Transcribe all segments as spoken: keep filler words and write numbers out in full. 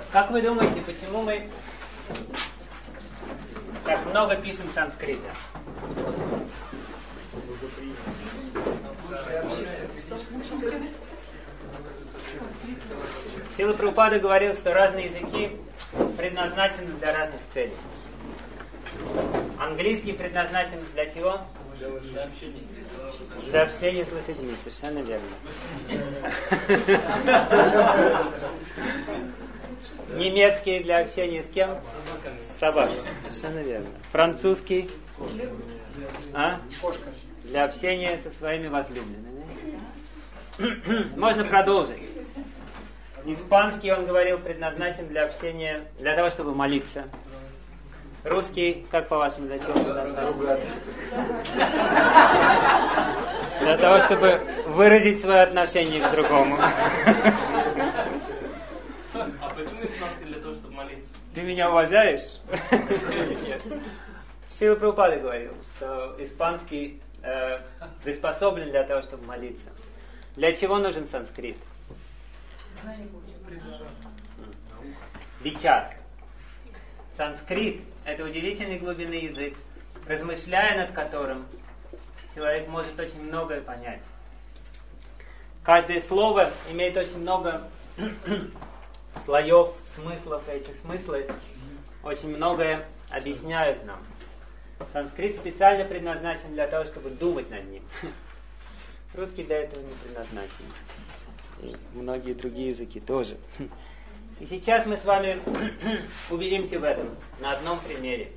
Как вы думаете, почему мы так много пишем санскрита? Шрила Прабхупада говорил, что разные языки предназначены для разных целей. Английский предназначен для чего? Для общения. Для общения с лошадьми, совершенно верно. Немецкий для общения с кем? С собаками, совершенно верно. Французский? А? Для общения со своими возлюбленными. Можно продолжить. Испанский, он говорил, предназначен для общения, для того, чтобы молиться. Русский, как по-вашему, для чего предназначен? Для того, чтобы выразить свое отношение к другому. А почему испанский для того, чтобы молиться? Ты меня уважаешь? Нет. Шрила Прабхупада говорил, что испанский э, приспособлен для того, чтобы молиться. Для чего нужен санскрит? Вичар. Санскрит – это удивительной глубины язык, размышляя над которым человек может очень многое понять. Каждое слово имеет очень много слоев, смыслов, и эти смыслы очень многое объясняют нам. Санскрит специально предназначен для того, чтобы думать над ним. Русский для этого не предназначен. И многие другие языки тоже. И сейчас мы с вами убедимся в этом на одном примере.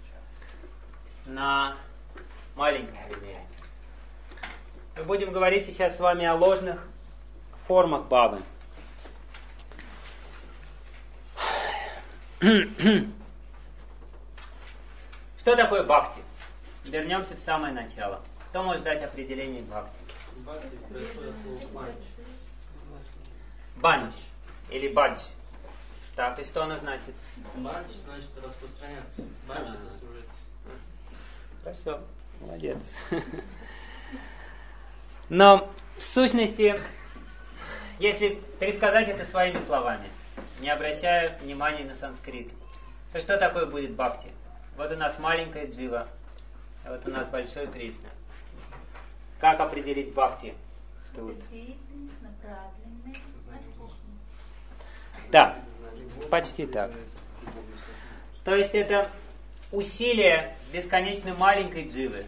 На маленьком примере. Мы будем говорить сейчас с вами о ложных формах бхавы. Что такое бхакти? Вернемся в самое начало. Кто может дать определение бхакти? Бхакти происходит от слова бандж. Бандж или бадж. Так, и что оно значит? Бандж значит распространяться. Бандж А. это служить. Хорошо, молодец. Но в сущности, если пересказать это своими словами, не обращая внимания на санскрит, то что такое будет бхакти? Вот у нас маленькая джива, а вот у нас большой Кришна. Как определить бхакти тут? Деятельность, направленность на Кришну. Да, почти так. То есть это усилие бесконечно маленькой дживы.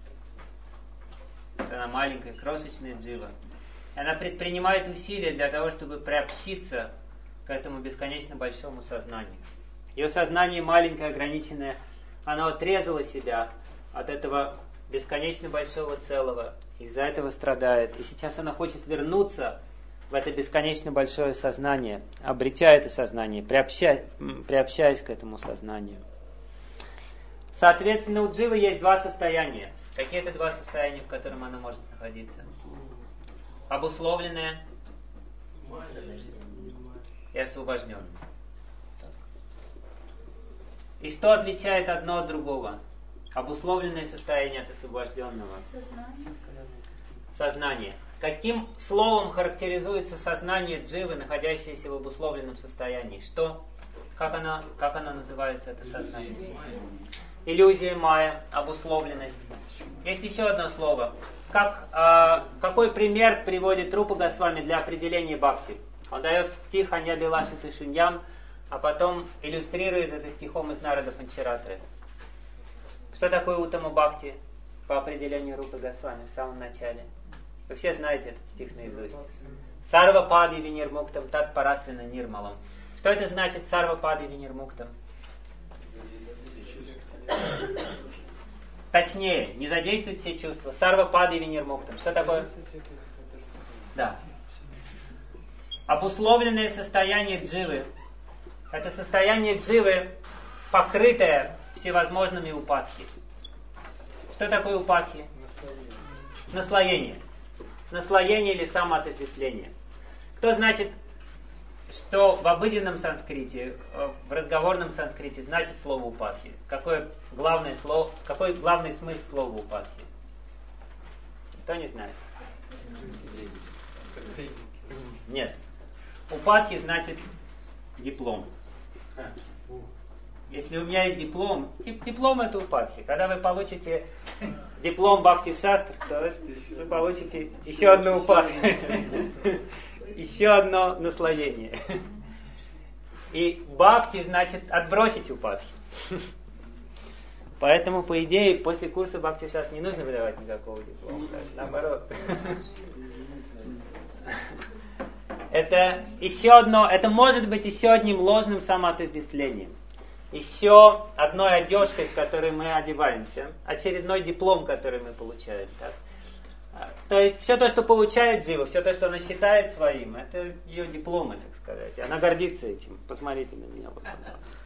Она маленькая, крошечная джива. Она предпринимает усилия для того, чтобы приобщиться к этому бесконечно большому сознанию. Ее сознание маленькое, ограниченное, оно отрезало себя от этого бесконечно большого целого. Из-за этого страдает. И сейчас она хочет вернуться в это бесконечно большое сознание, обретя это сознание, приобща... приобщаясь к этому сознанию. Соответственно, у дживы есть два состояния. Какие это два состояния, в котором она может находиться? Обусловленное и освобожденное. И что отличает одно от другого? Обусловленное состояние от освобожденного. Сознание. Сознание. Каким словом характеризуется сознание дживы, находящееся в обусловленном состоянии? Что? Как оно, как оно называется, это сознание? Иллюзия майя, обусловленность. Есть еще одно слово. Как, э, какой пример приводит Рупа Госвами для определения бхакти? Он дает стих «Аня Билашиты Шиньям», а потом иллюстрирует это стихом из Нарада Панчаратры. Что такое Уттама бхакти по определению Рупы Госвами в самом начале? Вы все знаете этот стих наизусть. Сарва пади винирмуктам тат паратвина нирмалам. Что это значит сарва пади винирмуктам? Точнее, не задействует все чувства. Сарва пади винирмуктам. Что такое? Да. Обусловленное состояние дживы. Это состояние дживы, покрытое всевозможными упадхи. Что такое упадхи? Наслоение. Наслоение или самоотождествление. Кто значит, что в обыденном санскрите, в разговорном санскрите значит слово упадхи? Какое главное слово, какой главный смысл слова упадхи? Кто не знает? Нет. Упадхи значит диплом. Если у меня есть диплом, диплом это упадхи. Когда вы получите диплом Бхакти-шастр, то вы получите еще одну упадхи. Еще одно наслоение. И бхакти значит отбросить упадхи. Поэтому, по идее, после курса Бхакти-шастр не нужно выдавать никакого диплома. Даже наоборот. Это еще одно, это может быть еще одним ложным самоотождествлением. Еще одной одежкой, в которой мы одеваемся. Очередной диплом, который мы получаем. Так? То есть все то, что получает Джива, все то, что она считает своим, это ее дипломы, так сказать. Она гордится этим. Посмотрите на меня. Вот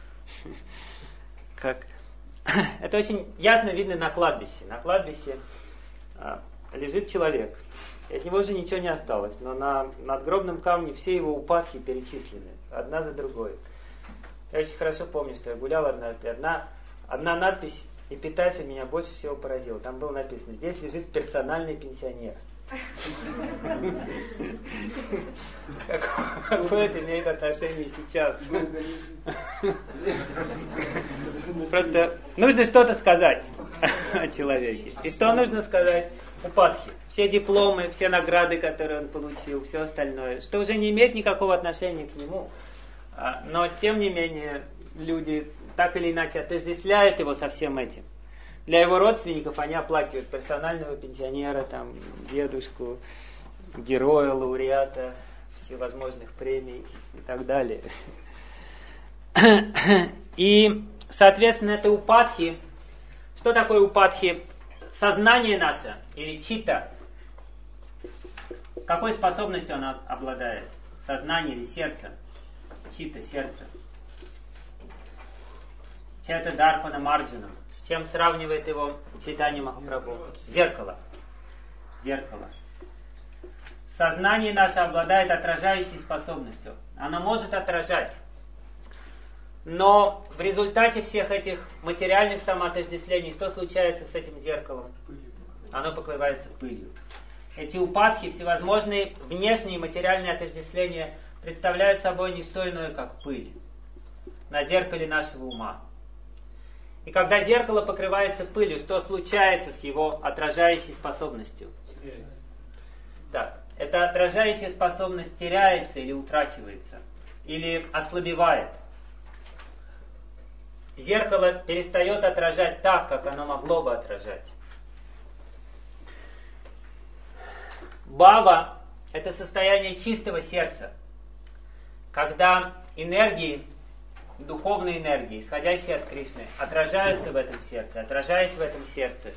как? Это очень ясно видно на кладбище. На кладбище а, лежит человек. И от него уже ничего не осталось. Но на надгробном камне все его упадки перечислены. Одна за другой. Я очень хорошо помню, что я гулял однажды. Одна, одна надпись эпитафия меня больше всего поразила. Там было написано: здесь лежит персональный пенсионер. Какое это имеет отношение сейчас? Просто нужно что-то сказать о человеке. И что нужно сказать? Упадхи. Все дипломы, все награды, которые он получил, все остальное, что уже не имеет никакого отношения к нему. Но, тем не менее, люди так или иначе отождествляют его со всем этим. Для его родственников они оплакивают персонального пенсионера, там, дедушку, героя, лауреата всевозможных премий и так далее. И, соответственно, это упадхи. Что такое упадхи? Сознание наше, или чита. Какой способностью оно обладает? Сознание или сердце? Чита, сердце. Чета Дарпана Марджанам. С чем сравнивает его Чайтанья Махапрабху? Зеркало. Зеркало. Сознание наше обладает отражающей способностью. Оно может отражать. Но в результате всех этих материальных самоотождествлений, что случается с этим зеркалом? Оно покрывается пылью. Эти упадхи, всевозможные внешние материальные отождествления представляют собой не что иное, как пыль на зеркале нашего ума. И когда зеркало покрывается пылью, что случается с его отражающей способностью? Да, эта отражающая способность теряется или утрачивается, или ослабевает. Зеркало перестает отражать так, как оно могло бы отражать. Бхава – это состояние чистого сердца, когда энергии, духовные энергии, исходящие от Кришны, отражаются в этом сердце, отражаясь в этом сердце,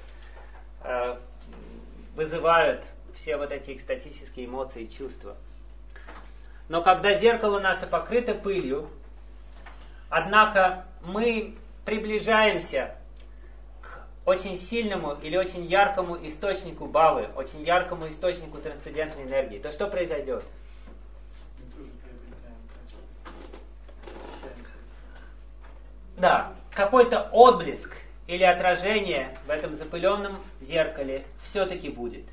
вызывают все вот эти экстатические эмоции и чувства. Но когда зеркало наше покрыто пылью, однако мы приближаемся к очень сильному или очень яркому источнику бхавы, очень яркому источнику трансцендентной энергии, то что произойдет? Да, какой-то отблеск или отражение в этом запыленном зеркале все-таки будет.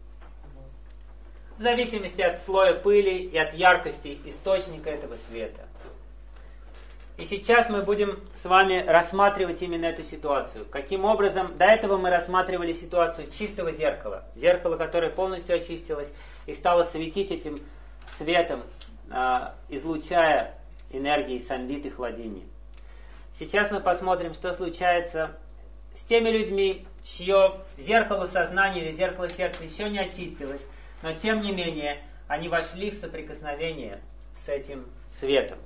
В зависимости от слоя пыли и от яркости источника этого света. И сейчас мы будем с вами рассматривать именно эту ситуацию. Каким образом? До этого мы рассматривали ситуацию чистого зеркала. Зеркало, которое полностью очистилось и стало светить этим светом, излучая энергии самвит и хладини. Сейчас мы посмотрим, что случается с теми людьми, чье зеркало сознания или зеркало сердца еще не очистилось, но тем не менее они вошли в соприкосновение с этим светом.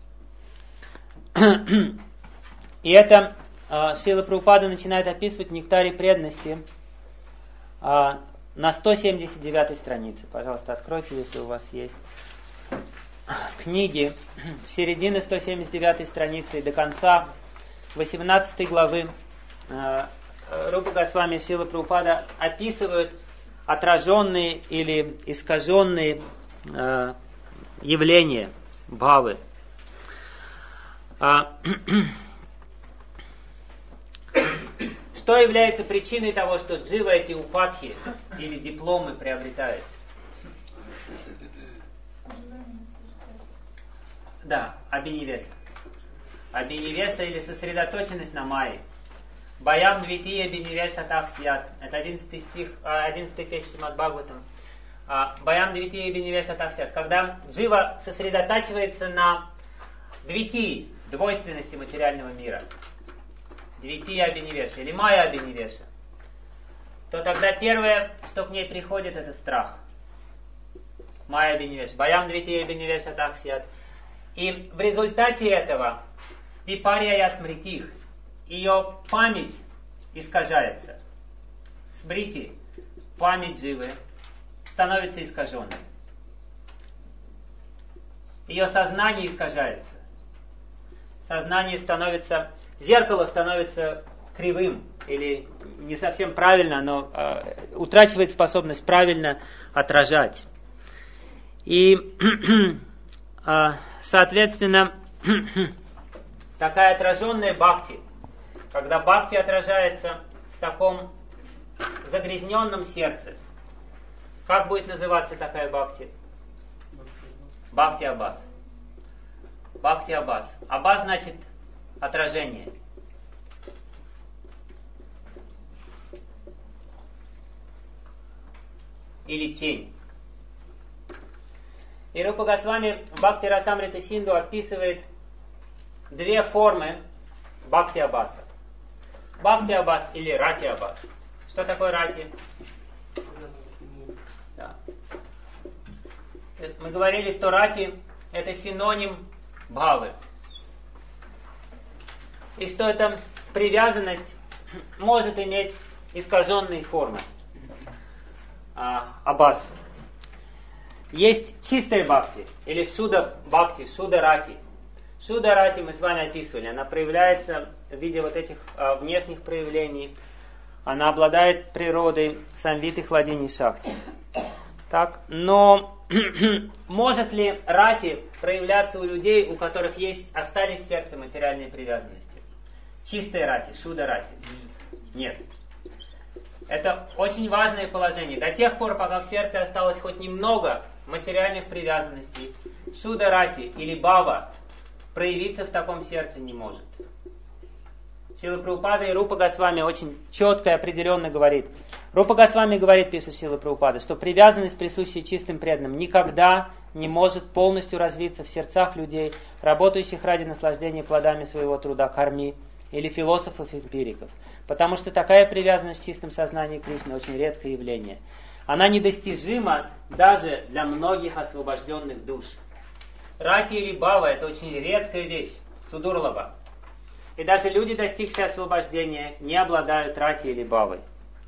И это э, Шрила Прабхупада начинает описывать в нектаре преданности э, на сто семьдесят девятой странице. Пожалуйста, откройте, если у вас есть книги. С середины сто семьдесят девятой страницы и до конца восемнадцатой главы э, Рупа Госвами и Шрила Прабхупада описывают отраженные или искаженные э, явления бхавы. А, что является причиной того, что джива эти упадхи или дипломы приобретает? Да, Абинивеса. Абинивеса или сосредоточенность на майе. Баям двити Абинивеса таксият. Это одиннадцатый стих, одиннадцатая песня Шримад Бхагаватам. Баям двити Абинивеса таксият. Когда джива сосредотачивается на двити, двойственности материального мира. Двити Абинивеса или майя Абинивеса. То тогда первое, что к ней приходит, это страх. Майя Абинивеса. Баям двити Абинивеса таксият. И в результате этого випарья ясмритих, ее память искажается. Смрити, память дживы, становится искаженной. Ее сознание искажается. Сознание становится, зеркало становится кривым, или не совсем правильно, но э, утрачивает способность правильно отражать. И э, соответственно, такая отраженная бхакти, когда бхакти отражается в таком загрязненном сердце, как будет называться такая бхакти? Бхакти Аббас. Бхакти Аббас. Аббас значит отражение. Или тень. И Рупа Госвами в Бхакти Расамрита Синду описывает две формы Бхакти Аббаса. Бхакти Аббас или Рати Аббас. Что такое Рати? Да. Мы говорили, что Рати это синоним Бхавы. И что эта привязанность может иметь искаженные формы. А, Аббас. Есть чистая бхакти, или шуда бхакти, шуда рати. Шуда рати мы с вами описывали. Она проявляется в виде вот этих а, внешних проявлений. Она обладает природой самвиты хладини шакти. Так, но может ли рати проявляться у людей, у которых есть, остались в сердце материальные привязанности? Чистая рати, шуда рати? Нет. Это очень важное положение. До тех пор, пока в сердце осталось хоть немного материальных привязанностей, шуда рати или бава проявиться в таком сердце не может. Шрила Прабхупада и Рупа Госвами очень четко и определенно говорит. Рупа Госвами говорит, пишет Шрила Прабхупада, что привязанность, присущая чистым преданным, никогда не может полностью развиться в сердцах людей, работающих ради наслаждения плодами своего труда карми, или философов-эмпириков. Потому что такая привязанность в чистом сознании Кришны очень редкое явление. Она недостижима даже для многих освобожденных душ. Рати или бава – это очень редкая вещь, судурлаба. И даже люди, достигшие освобождения, не обладают рати или бавой.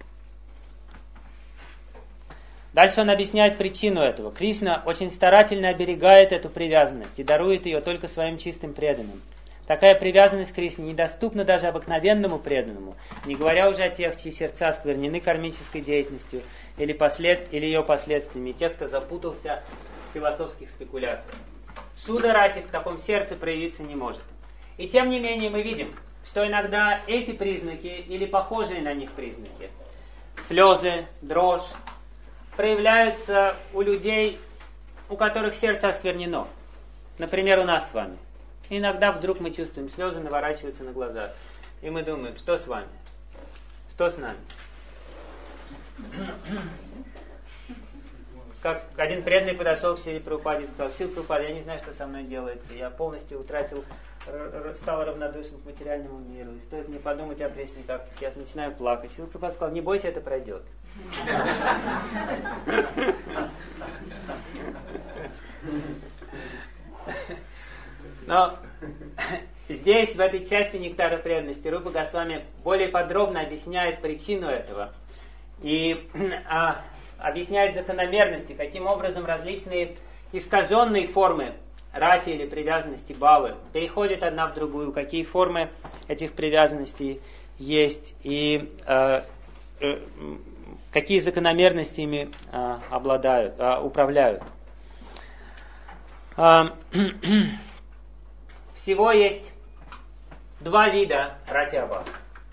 Дальше он объясняет причину этого. Кришна очень старательно оберегает эту привязанность и дарует ее только своим чистым преданным. Такая привязанность к Кришне недоступна даже обыкновенному преданному, не говоря уже о тех, чьи сердца сквернены кармической деятельностью или, послед... или ее последствиями, тех, кто запутался в философских спекуляциях. Шуда рати в таком сердце проявиться не может. И тем не менее мы видим, что иногда эти признаки или похожие на них признаки, слезы, дрожь, проявляются у людей, у которых сердце осквернено. Например, у нас с вами. Иногда вдруг мы чувствуем, слезы наворачиваются на глаза. И мы думаем, что с вами? Что с нами? Как один преданный подошел к Шриле Прабхупаде и сказал: Шрила Прабхупада, я не знаю, что со мной делается. Я полностью утратил, стал равнодушен к материальному миру. И стоит мне подумать о Кришне, как я начинаю плакать. Шрила Прабхупада сказал: не бойся, это пройдет. Но здесь, в этой части нектара преданности, Рупа Госвами более подробно объясняет причину этого и а, объясняет закономерности, каким образом различные искаженные формы рати или привязанности бавы переходят одна в другую, какие формы этих привязанностей есть и э, э, какие закономерности ими э, обладают, э, управляют. Всего есть два вида рати аббас,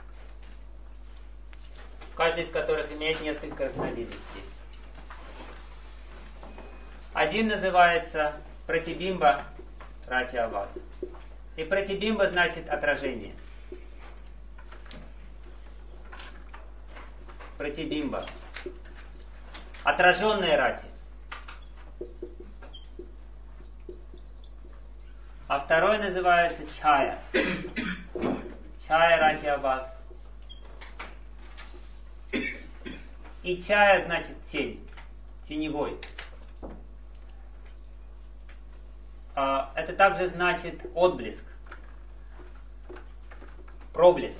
каждый из которых имеет несколько разновидностей. Один называется пратибимба рати абас. И пратибимба значит отражение. Пратибимба. Отраженные рати. А второй называется чая. Чая рати абас. И чая значит тень. Теневой. А, это также значит отблеск. Проблеск.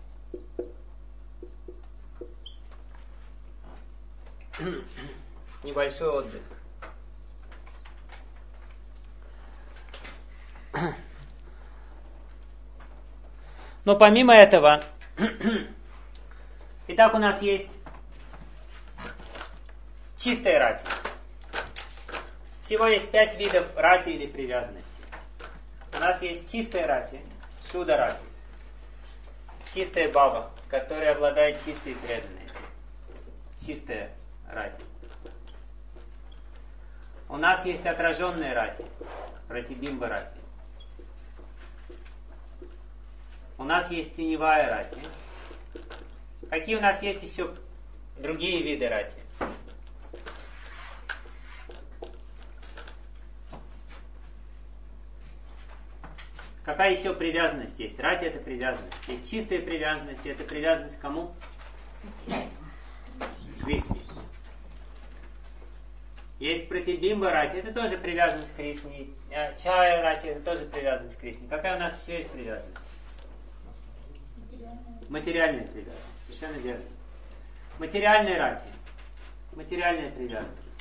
Небольшой отблеск. Но помимо этого, итак, у нас есть чистая рати. Всего есть пять видов рати или привязанности. У нас есть чистая рати, шуда рати. Чистая баба, которая обладает чистой преданной. Чистая рати. У нас есть отраженные рати, пратибимба рати. У нас есть теневая рати. Какие у нас есть еще другие виды рати? Какая еще привязанность есть? Рати — это привязанность. Есть чистая привязанность. Это привязанность к кому? Кришне. Есть пратибимба рати. Это тоже привязанность к Кришне. Чая рати — это тоже привязанность к Кришне. Какая у нас еще есть привязанность? Материальная привязанность. Совершенно верно. Материальная рати. Материальная привязанность.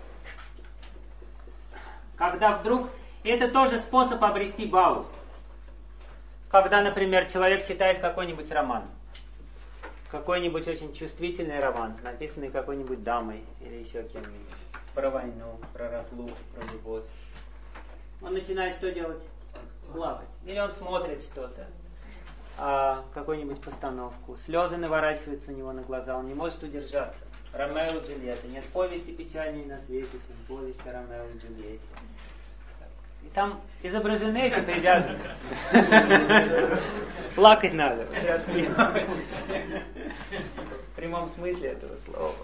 Когда вдруг... И это тоже способ обрести баву. Когда, например, человек читает какой-нибудь роман. Какой-нибудь очень чувствительный роман, написанный какой-нибудь дамой или еще кем-нибудь. Про войну, про разлуку, про любовь. Он начинает что делать? Плакать. Или он смотрит что-то. А, какую-нибудь постановку. Слезы наворачиваются у него на глаза. Он не может удержаться. Ромео и Джульетта. Нет повести печальнее на свете, чем повесть о Ромео и Джульетте. И там изображены эти привязанности. Плакать надо. В прямом смысле этого слова.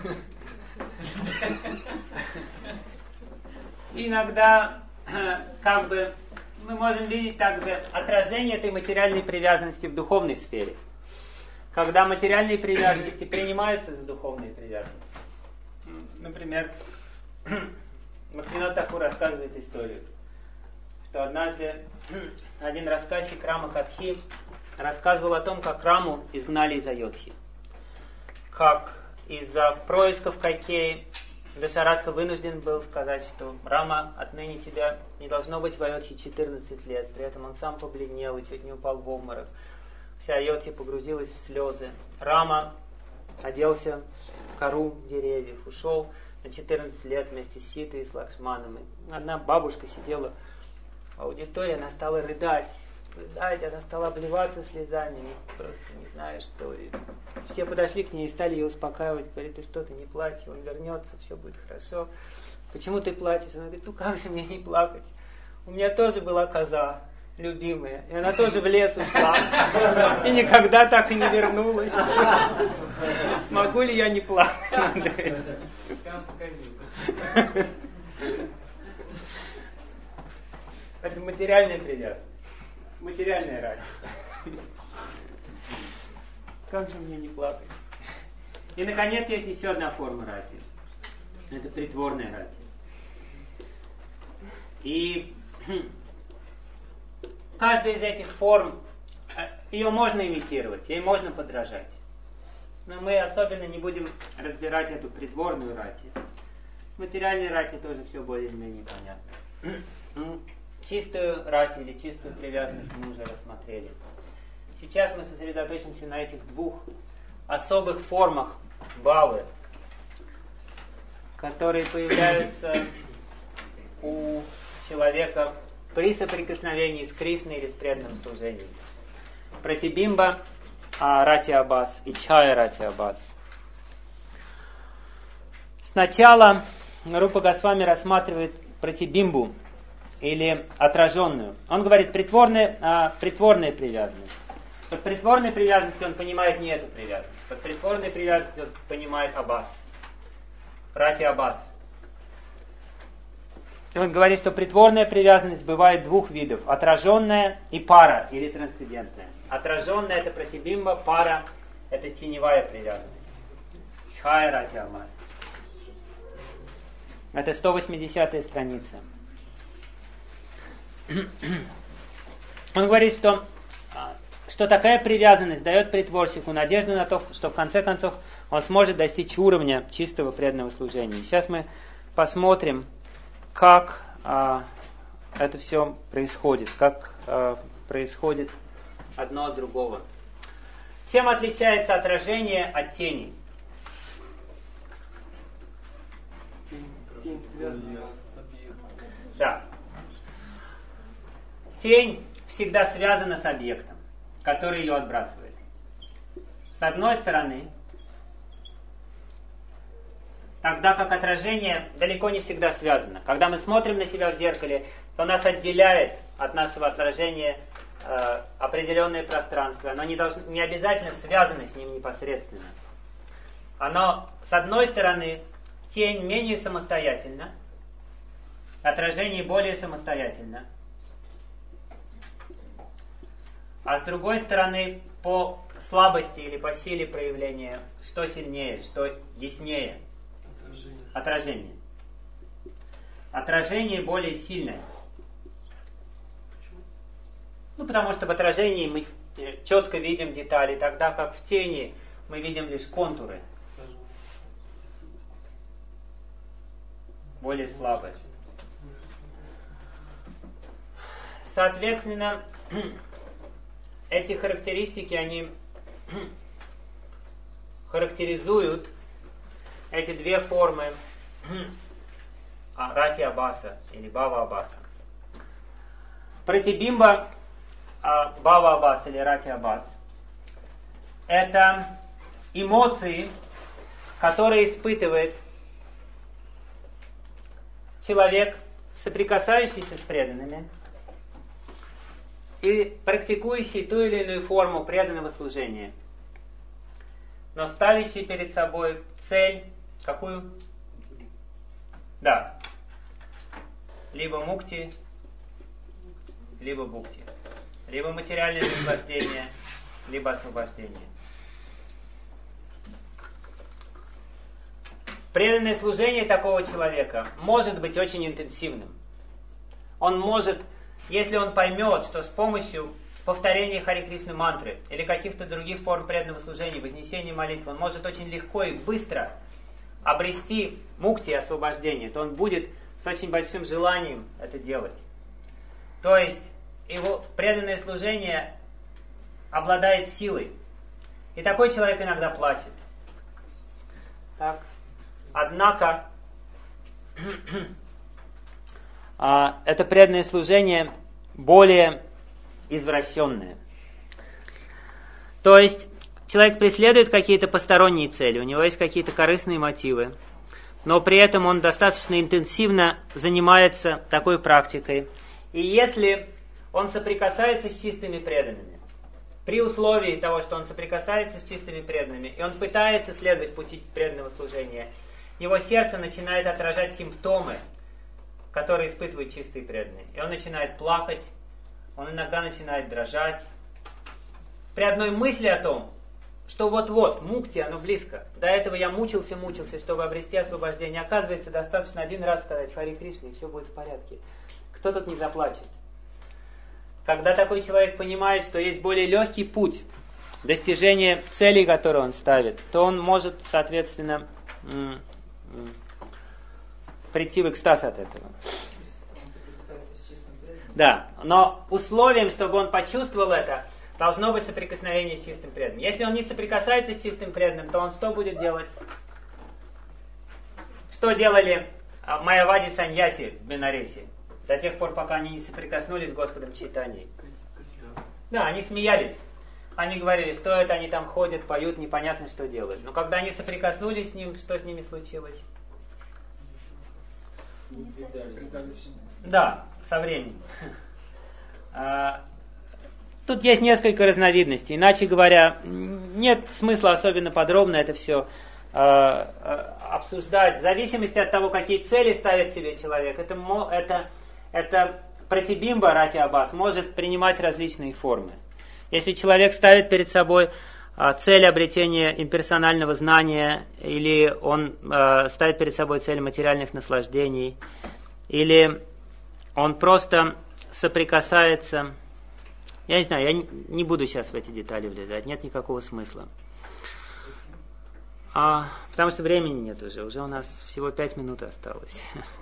Иногда, как бы, мы можем видеть также отражение этой материальной привязанности в духовной сфере. Когда материальные привязанности принимаются за духовные привязанности. Например, Бхактивинода Тхакур рассказывает историю, что однажды один рассказчик Рама Катхи рассказывал о том, как Раму изгнали из Айодхи. Как из-за происков Кайкеи Дашаратха вынужден был сказать, что Рама, отныне тебя не должно быть в Айодхе четырнадцать лет. При этом он сам побледнел и чуть не упал в обморок. Вся Айодхи погрузилась в слезы. Рама оделся в кору деревьев, ушел на четырнадцать лет вместе с Ситой и с Лакшманом. И одна бабушка сидела в аудитории, она стала рыдать. Рыдать, она стала обливаться слезами, просто не знаю что. И все подошли к ней и стали ее успокаивать. Говорит, ты что, ты не плачь, он вернется, все будет хорошо. Почему ты плачешь? Она говорит, ну как же мне не плакать? У меня тоже была коза любимая, и она тоже в лес ушла. И никогда так и не вернулась. Могу ли я не плакать над этим? Это материальная привязанность. Материальная рать. Как же мне не плакать? И, наконец, есть еще одна форма рати. Это притворная рати. И каждая из этих форм, ее можно имитировать, ей можно подражать. Но мы особенно не будем разбирать эту притворную рати. С материальной рати тоже все более-менее понятно. Чистую рати или чистую привязанность мы уже рассмотрели. Сейчас мы сосредоточимся на этих двух особых формах бавы, которые появляются у человека при соприкосновении с Кришной или с преданным служением. Пратибимба рати абас и чая рати абас. Сначала Рупа Госвами рассматривает пратибимбу или отраженную. Он говорит притворная, а, притворная привязанность. Под притворной привязанностью он понимает не эту привязанность. Под притворной привязанностью он понимает аббас. Рати аббас. И он говорит, что притворная привязанность бывает двух видов. Отраженная и пара, или трансцендентная. Отраженная — это пратибимба, пара — это теневая привязанность. Чхая рати аббас. Это сто восьмидесятая страница. Он говорит, что, что такая привязанность дает притворщику надежду на то, что в конце концов он сможет достичь уровня чистого преданного служения. Сейчас мы посмотрим, как а, это все происходит, как а, происходит одно от другого. Чем отличается отражение от тени? Да. Тень всегда связана с объектом, который ее отбрасывает. С одной стороны, тогда как отражение далеко не всегда связано. Когда мы смотрим на себя в зеркале, то нас отделяет от нашего отражения э, определенное пространство. Оно не, должно, не обязательно связано с ним непосредственно. Оно, с одной стороны, тень менее самостоятельна, отражение более самостоятельно. А с другой стороны, по слабости или по силе проявления, что сильнее, что яснее? Отражение. Отражение. Отражение более сильное. Почему? Ну, потому что в отражении мы четко видим детали, тогда как в тени мы видим лишь контуры. Более слабые. Соответственно, эти характеристики, они характеризуют эти две формы рати аббаса или бава аббаса. Пратибимба бава аббас или рати аббас — это эмоции, которые испытывает человек, соприкасающийся с преданными и практикующий ту или иную форму преданного служения, но ставящий перед собой цель, какую? Да. Либо мукти, либо бхукти. Либо материальное наслаждение, либо освобождение. Преданное служение такого человека может быть очень интенсивным. Он может, если он поймет, что с помощью повторения Хари Кришны мантры или каких-то других форм преданного служения, вознесения молитвы, он может очень легко и быстро обрести мукти, освобождение, то он будет с очень большим желанием это делать. То есть его преданное служение обладает силой. И такой человек иногда плачет. Так. Однако это преданное служение более извращенное. То есть человек преследует какие-то посторонние цели, у него есть какие-то корыстные мотивы, но при этом он достаточно интенсивно занимается такой практикой. И если он соприкасается с чистыми преданными, при условии того, что он соприкасается с чистыми преданными, и он пытается следовать пути преданного служения, его сердце начинает отражать симптомы, которые испытывают чистые преданные. И он начинает плакать, он иногда начинает дрожать. При одной мысли о том, что вот-вот, мукти, оно близко. До этого я мучился, мучился, чтобы обрести освобождение. Оказывается, достаточно один раз сказать Хари Кришна, и все будет в порядке. Кто тут не заплачет? Когда такой человек понимает, что есть более легкий путь достижения целей, которые он ставит, то он может, соответственно, прийти в экстаз от этого. Да, но условием, чтобы он почувствовал это, должно быть соприкосновение с чистым преданным. Если он не соприкасается с чистым преданным, то он что будет делать? Что делали Майявади саньяси в Бенаресе? До тех пор, пока они не соприкоснулись с Господом Чайтаньей. Да, они смеялись. Они говорили, что это они там ходят, поют, непонятно что делают. Но когда они соприкоснулись с ним, что с ними случилось? Да, со временем. Тут есть несколько разновидностей. Иначе говоря, нет смысла особенно подробно это все обсуждать. В зависимости от того, какие цели ставит себе человек, это, это, это пратибимба рати аббас может принимать различные формы. Если человек ставит перед собой цель обретения имперсонального знания, или он э, ставит перед собой цель материальных наслаждений, или он просто соприкасается... Я не знаю, я не, не буду сейчас в эти детали влезать, нет никакого смысла. А, потому что времени нет уже, уже у нас всего пять минут осталось.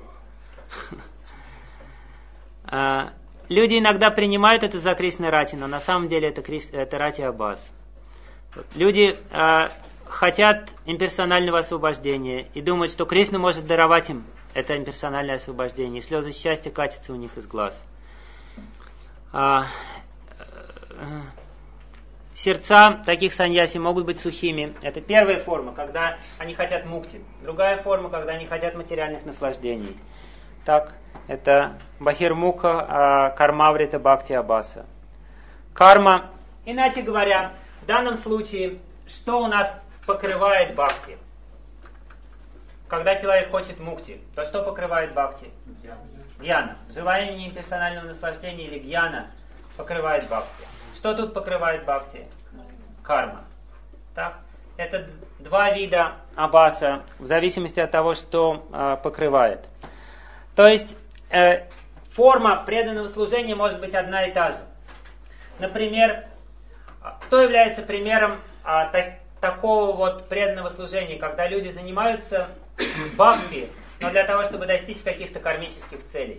Люди иногда принимают это за Кришна Рати, но на самом деле это, это Рати Аббас. Люди э, хотят имперсонального освобождения и думают, что Кришна может даровать им это имперсональное освобождение. И слезы счастья катятся у них из глаз. А, э, сердца таких саньяси могут быть сухими. Это первая форма, когда они хотят мукти. Другая форма, когда они хотят материальных наслаждений. Так, это бахирмуха, э, кармаврита бхакти аббаса. Карма, иначе говоря, в данном случае, что у нас покрывает бхакти? Когда человек хочет мукти, то что покрывает бхакти? Гьяна. Желание имперсонального наслаждения или гьяна покрывает бхакти. Что тут покрывает бхакти? Карма. Так? Это два вида аббаса, в зависимости от того, что э, покрывает. То есть, э, форма преданного служения может быть одна и та же. Например, кто является примером а, так, такого вот преданного служения, когда люди занимаются бхакти, но для того, чтобы достичь каких-то кармических целей?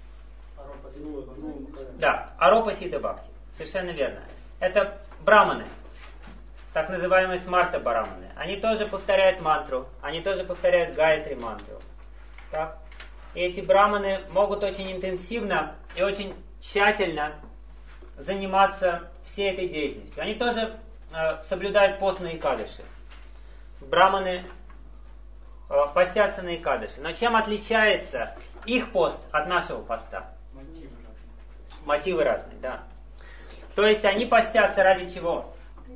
Да, аропа сита бхакти. Совершенно верно. Это браманы, так называемые смарта браманы. Они тоже повторяют мантру, они тоже повторяют гайатри мантру. Так? И эти браманы могут очень интенсивно и очень тщательно заниматься всей этой деятельностью. Они тоже э, соблюдают пост на Икадыши. Браманы э, постятся на Икадыши. Но чем отличается их пост от нашего поста? Мотивы разные. Мотивы разные, да. То есть они постятся ради чего?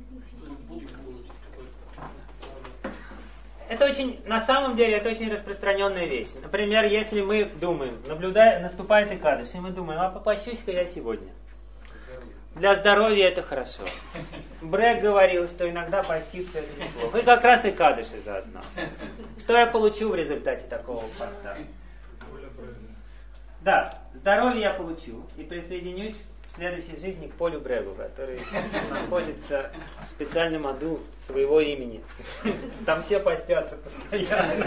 Это очень, на самом деле, это очень распространенная вещь. Например, если мы думаем, наблюдая, наступает Икадыши, и мы думаем, а попощусь-ка я сегодня. Для здоровья это хорошо. Брэк говорил, что иногда поститься это неплохо. И как раз и кадыши заодно. Что я получу в результате такого поста? Да, здоровье я получу и присоединюсь в следующей жизни к Полю Брэгу, который находится в специальном аду своего имени. Там все постятся постоянно.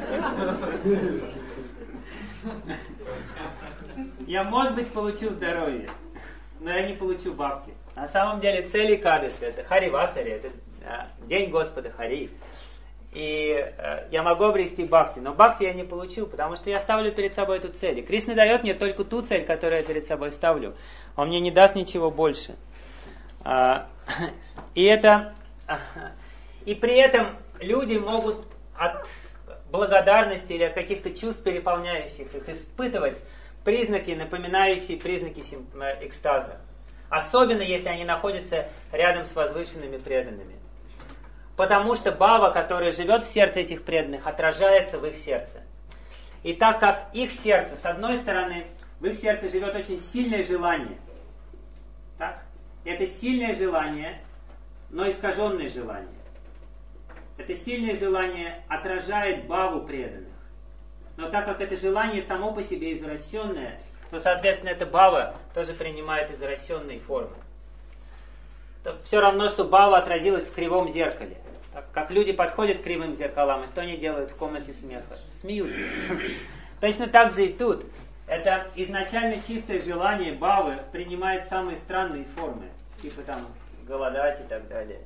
Я, может быть, получу здоровье, но я не получу бхакти. На самом деле цели Кадыши, это Хари Васари, это а, День Господа Хари. И а, я могу обрести бхакти, но бхакти я не получу, потому что я ставлю перед собой эту цель. И Кришна дает мне только ту цель, которую я перед собой ставлю. Он мне не даст ничего больше. А, и это... А, и при этом люди могут от благодарности или от каких-то чувств, переполняющих их, испытывать признаки, напоминающие признаки экстаза. Особенно, если они находятся рядом с возвышенными преданными. Потому что бхава, которая живет в сердце этих преданных, отражается в их сердце. И так как их сердце, с одной стороны, в их сердце живет очень сильное желание. Так? Это сильное желание, но искаженное желание. Это сильное желание отражает бхаву преданных. Но так как это желание само по себе извращенное, то, соответственно, эта бхава тоже принимает извращенные формы. Это все равно, что бхава отразилась в кривом зеркале. Так, как люди подходят к кривым зеркалам, и что они делают в комнате смеха? Смеются. Точно так же и тут. Это изначально чистое желание бхавы принимает самые странные формы. Типа там голодать и так далее.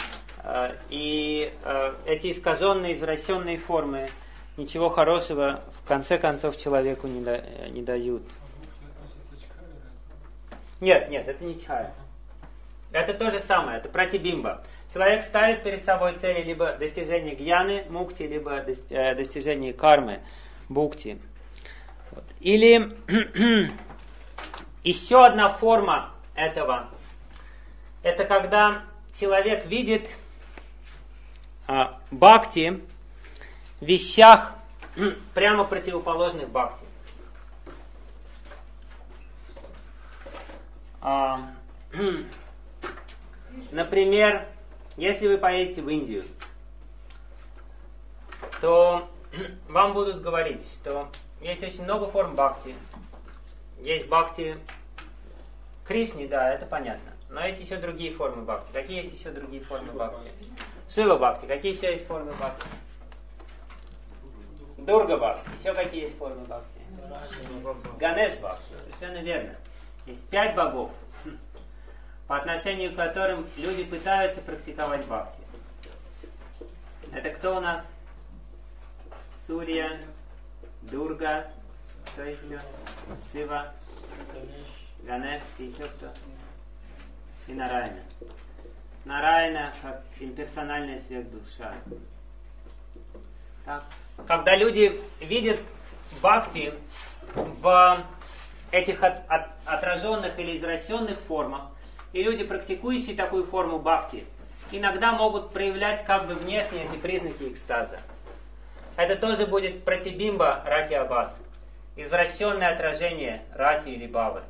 И эти искаженные, извращенные формы ничего хорошего в конце концов человеку не, да, не дают. Нет, нет, это не чхая. Это то же самое, это пратибимба. Человек ставит перед собой цели либо достижение гьяны, мукти, либо достижение кармы, бхукти. Или еще одна форма этого, это когда человек видит а, бхакти в вещах прямо противоположных бхакти. А, например, если вы поедете в Индию, то вам будут говорить, что есть очень много форм бхакти. Есть бхакти Кришне, да, это понятно. Но есть еще другие формы бхакти. Какие есть еще другие формы бхакти? Шива бхакти. Какие еще есть формы бхакти? Дурга бхакти. Еще какие есть формы бхакти? Ганеш бхакти. Совершенно верно. Есть пять богов, по отношению к которым люди пытаются практиковать бхакти. Это кто у нас? Сурья, Дурга, кто еще? Шива, Ганеш и еще кто? И Нарайна. Нарайна как имперсональная сверхдуша. Так. Когда люди видят бхакти в этих от, от, отраженных или извращенных формах, и люди, практикующие такую форму бхакти, иногда могут проявлять как бы внешне эти признаки экстаза. Это тоже будет пратибимба рати абас, извращенное отражение рати или бавы.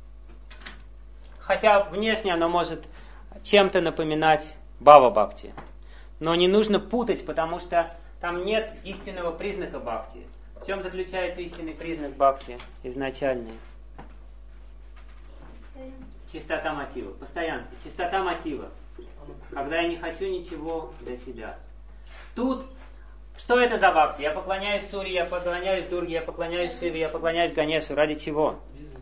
Хотя внешне оно может чем-то напоминать бава бхакти. Но не нужно путать, потому что там нет истинного признака бхакти. В чем заключается истинный признак бхакти изначальный? Чистота мотива, постоянство, чистота мотива. Когда я не хочу ничего для себя. Тут, что это за бхакти? Я поклоняюсь Сурье, я поклоняюсь Дурге, я поклоняюсь Шиве, я поклоняюсь Ганешу. Ради чего?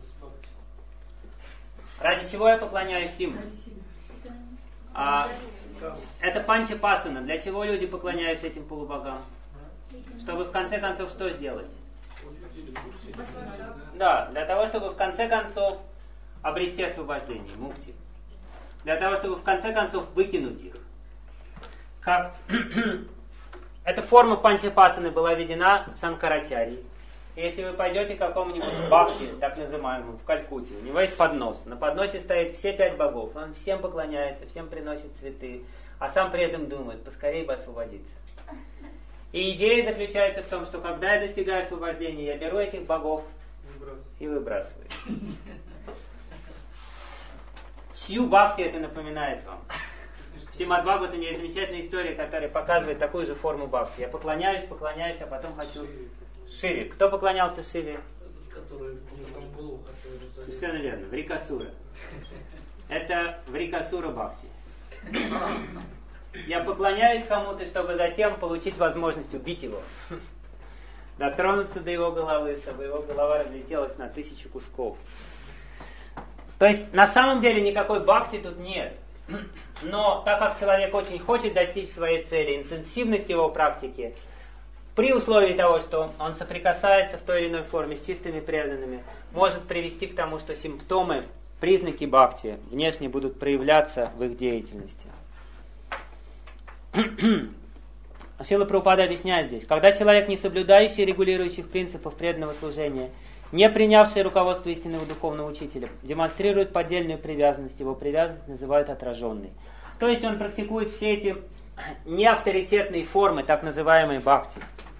Ради чего я поклоняюсь им? А, это панча-пасана. Для чего люди поклоняются этим полубогам? Чтобы в конце концов что сделать? Да, для того, чтобы в конце концов обрести освобождение, мукти. Для того, чтобы в конце концов выкинуть их. Как эта форма панча-пасаны была введена в Шанкарачарьи. Если вы пойдете к какому-нибудь бхакти, так называемому, в Калькутте, у него есть поднос. На подносе стоит все пять богов. Он всем поклоняется, всем приносит цветы, а сам при этом думает, поскорее бы освободиться. И идея заключается в том, что когда я достигаю освобождения, я беру этих богов и выбрасываю. Чью бхакти это напоминает вам? В Шримад-Бхагаватаме есть замечательная история, которая показывает такую же форму бхакти. Я поклоняюсь, поклоняюсь, а потом хочу Шиве. Кто поклонялся Шиве? Который там голову хотел. Совершенно верно, Врикасура. Это Врикасура бхакти. Я поклоняюсь кому-то, чтобы затем получить возможность убить его. Дотронуться до его головы, чтобы его голова разлетелась на тысячу кусков. То есть, на самом деле, никакой бхакти тут нет. Но, так как человек очень хочет достичь своей цели, интенсивность его практики, при условии того, что он соприкасается в той или иной форме с чистыми преданными, может привести к тому, что симптомы, признаки бхакти внешне будут проявляться в их деятельности. Шрила Прабхупада объясняет здесь, когда человек, не соблюдающий регулирующих принципов преданного служения, не принявший руководство истинного духовного учителя, демонстрирует поддельную привязанность, его привязанность называют отраженной. То есть он практикует все эти неавторитетные формы, так называемые бхакти.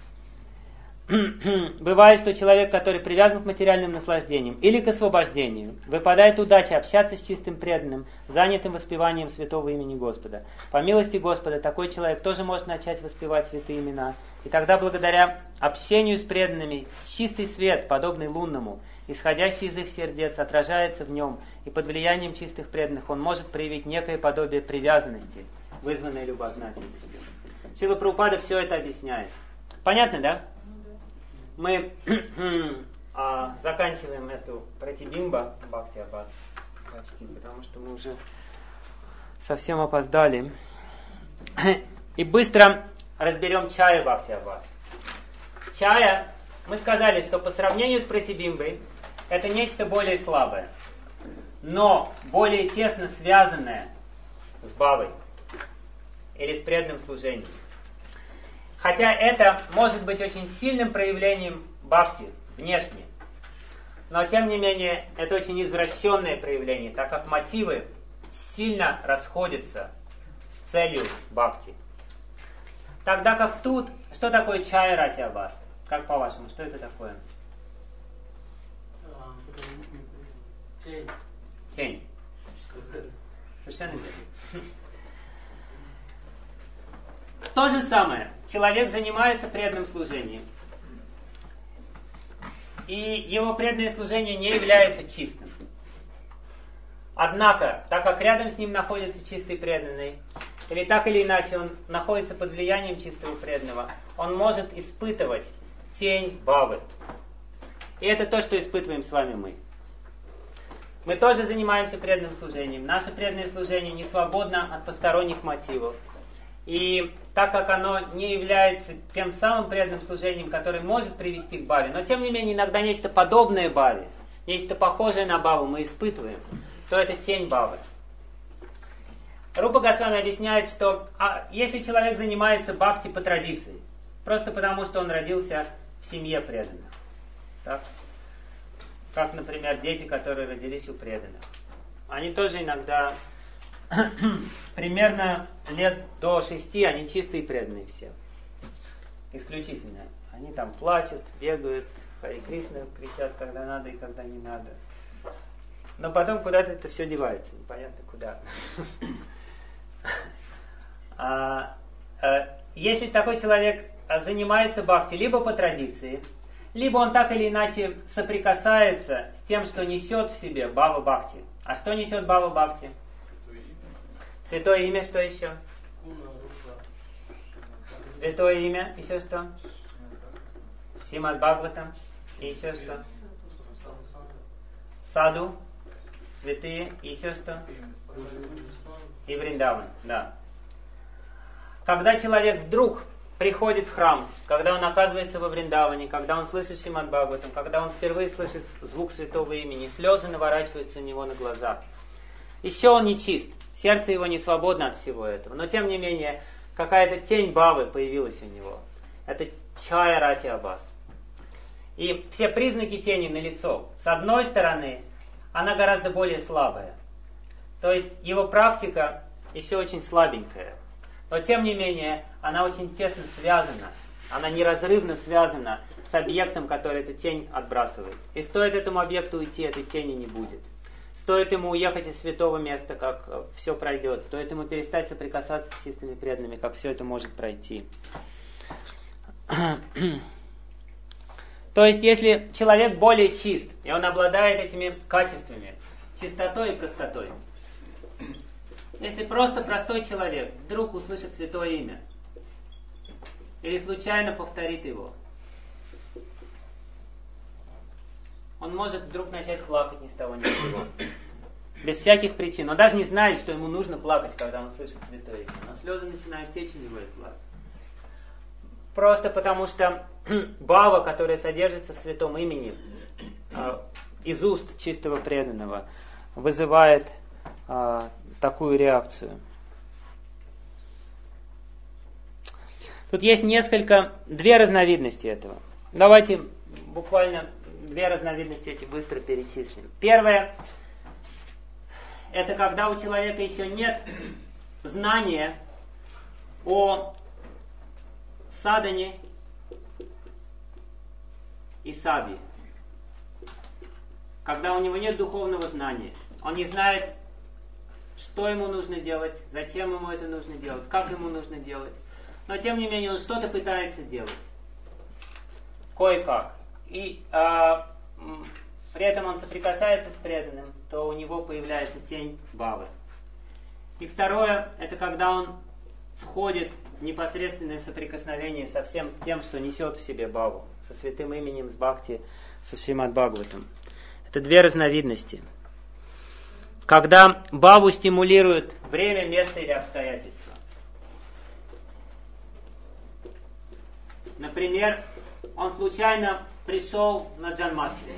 Бывает, что человек, который привязан к материальным наслаждениям или к освобождению, выпадает удача общаться с чистым преданным, занятым воспеванием святого имени Господа. По милости Господа, такой человек тоже может начать воспевать святые имена. И тогда, благодаря общению с преданными, чистый свет, подобный лунному, исходящий из их сердец, отражается в нем, и под влиянием чистых преданных он может проявить некое подобие привязанности, вызванной любознательностью. Шрила Прабхупада все это объясняет. Понятно, да? Мы а, заканчиваем эту пратибимба Бхакти Аббас почти, потому что мы уже совсем опоздали. И быстро разберем чая Бхакти Аббас. Чая, мы сказали, что по сравнению с пратибимбой, это нечто более слабое, но более тесно связанное с бхавой или с преданным служением. Хотя это может быть очень сильным проявлением бхакти внешне. Но тем не менее, это очень извращенное проявление, так как мотивы сильно расходятся с целью бхакти. Тогда как тут, что такое чая рати абас? Как по-вашему, что это такое? Тень. Тень. Совершенно верно. То же самое. Человек занимается преданным служением. И его преданное служение не является чистым. Однако, так как рядом с ним находится чистый преданный, или так или иначе он находится под влиянием чистого преданного, он может испытывать тень бхавы. И это то, что испытываем с вами мы. Мы тоже занимаемся преданным служением. Наше преданное служение не свободно от посторонних мотивов. И так как оно не является тем самым преданным служением, которое может привести к бхаве, но тем не менее иногда нечто подобное бхаве, нечто похожее на бхаву мы испытываем, то это тень бхавы. Рупа Госвами объясняет, что а, если человек занимается бхакти по традиции, просто потому что он родился в семье преданных, так? Как, например, дети, которые родились у преданных, они тоже иногда примерно лет до шести, они чистые преданные все. Исключительно. Они там плачут, бегают, Харе Кришна кричат, когда надо и когда не надо. Но потом куда-то это все девается, непонятно куда. а, а, если такой человек занимается бхакти либо по традиции, либо он так или иначе соприкасается с тем, что несет в себе бхава бхакти. А что несет бхава бхакти? Святое имя, что еще? Святое имя, еще что? Шримад Бхагаватам, и еще что? Саду, святые, и еще что? И Вриндаван, да. Когда человек вдруг приходит в храм, когда он оказывается во Вриндаване, когда он слышит Шримад Бхагаватам, когда он впервые слышит звук святого имени, слезы наворачиваются у него на глазах. Еще он не чист, сердце его не свободно от всего этого, но тем не менее какая-то тень бхавы появилась у него. Это чая рати абас. И все признаки тени налицо. С одной стороны, она гораздо более слабая. То есть его практика еще очень слабенькая. Но тем не менее, она очень тесно связана, она неразрывно связана с объектом, который эту тень отбрасывает. И стоит этому объекту уйти, этой тени не будет. Стоит ему уехать из святого места, как все пройдет. Стоит ему перестать соприкасаться с чистыми преданными, как все это может пройти. То есть, если человек более чист, и он обладает этими качествами, чистотой и простотой. Если просто простой человек вдруг услышит святое имя, или случайно повторит его, он может вдруг начать плакать ни с того ни с сего. Без всяких причин. Он даже не знает, что ему нужно плакать, когда он слышит святое имя. Но слезы начинают течь у него из глаз. Просто потому что бхава, которая содержится в святом имени, из уст чистого преданного, вызывает а, такую реакцию. Тут есть несколько, две разновидности этого. Давайте буквально две разновидности эти быстро перечислим. Первое, это когда у человека еще нет знания о садане и саби. Когда у него нет духовного знания, он не знает, что ему нужно делать, зачем ему это нужно делать, как ему нужно делать. Но тем не менее он что-то пытается делать. Кое-как. И а, при этом он соприкасается с преданным, то у него появляется тень бхавы. И второе, это когда он входит в непосредственное соприкосновение со всем тем, что несет в себе бхаву, со святым именем, с бхакти, со Шримад Бхагаватам. Это две разновидности. Когда бхаву стимулирует время, место или обстоятельства. Например, он случайно пришел на Джанмаштами.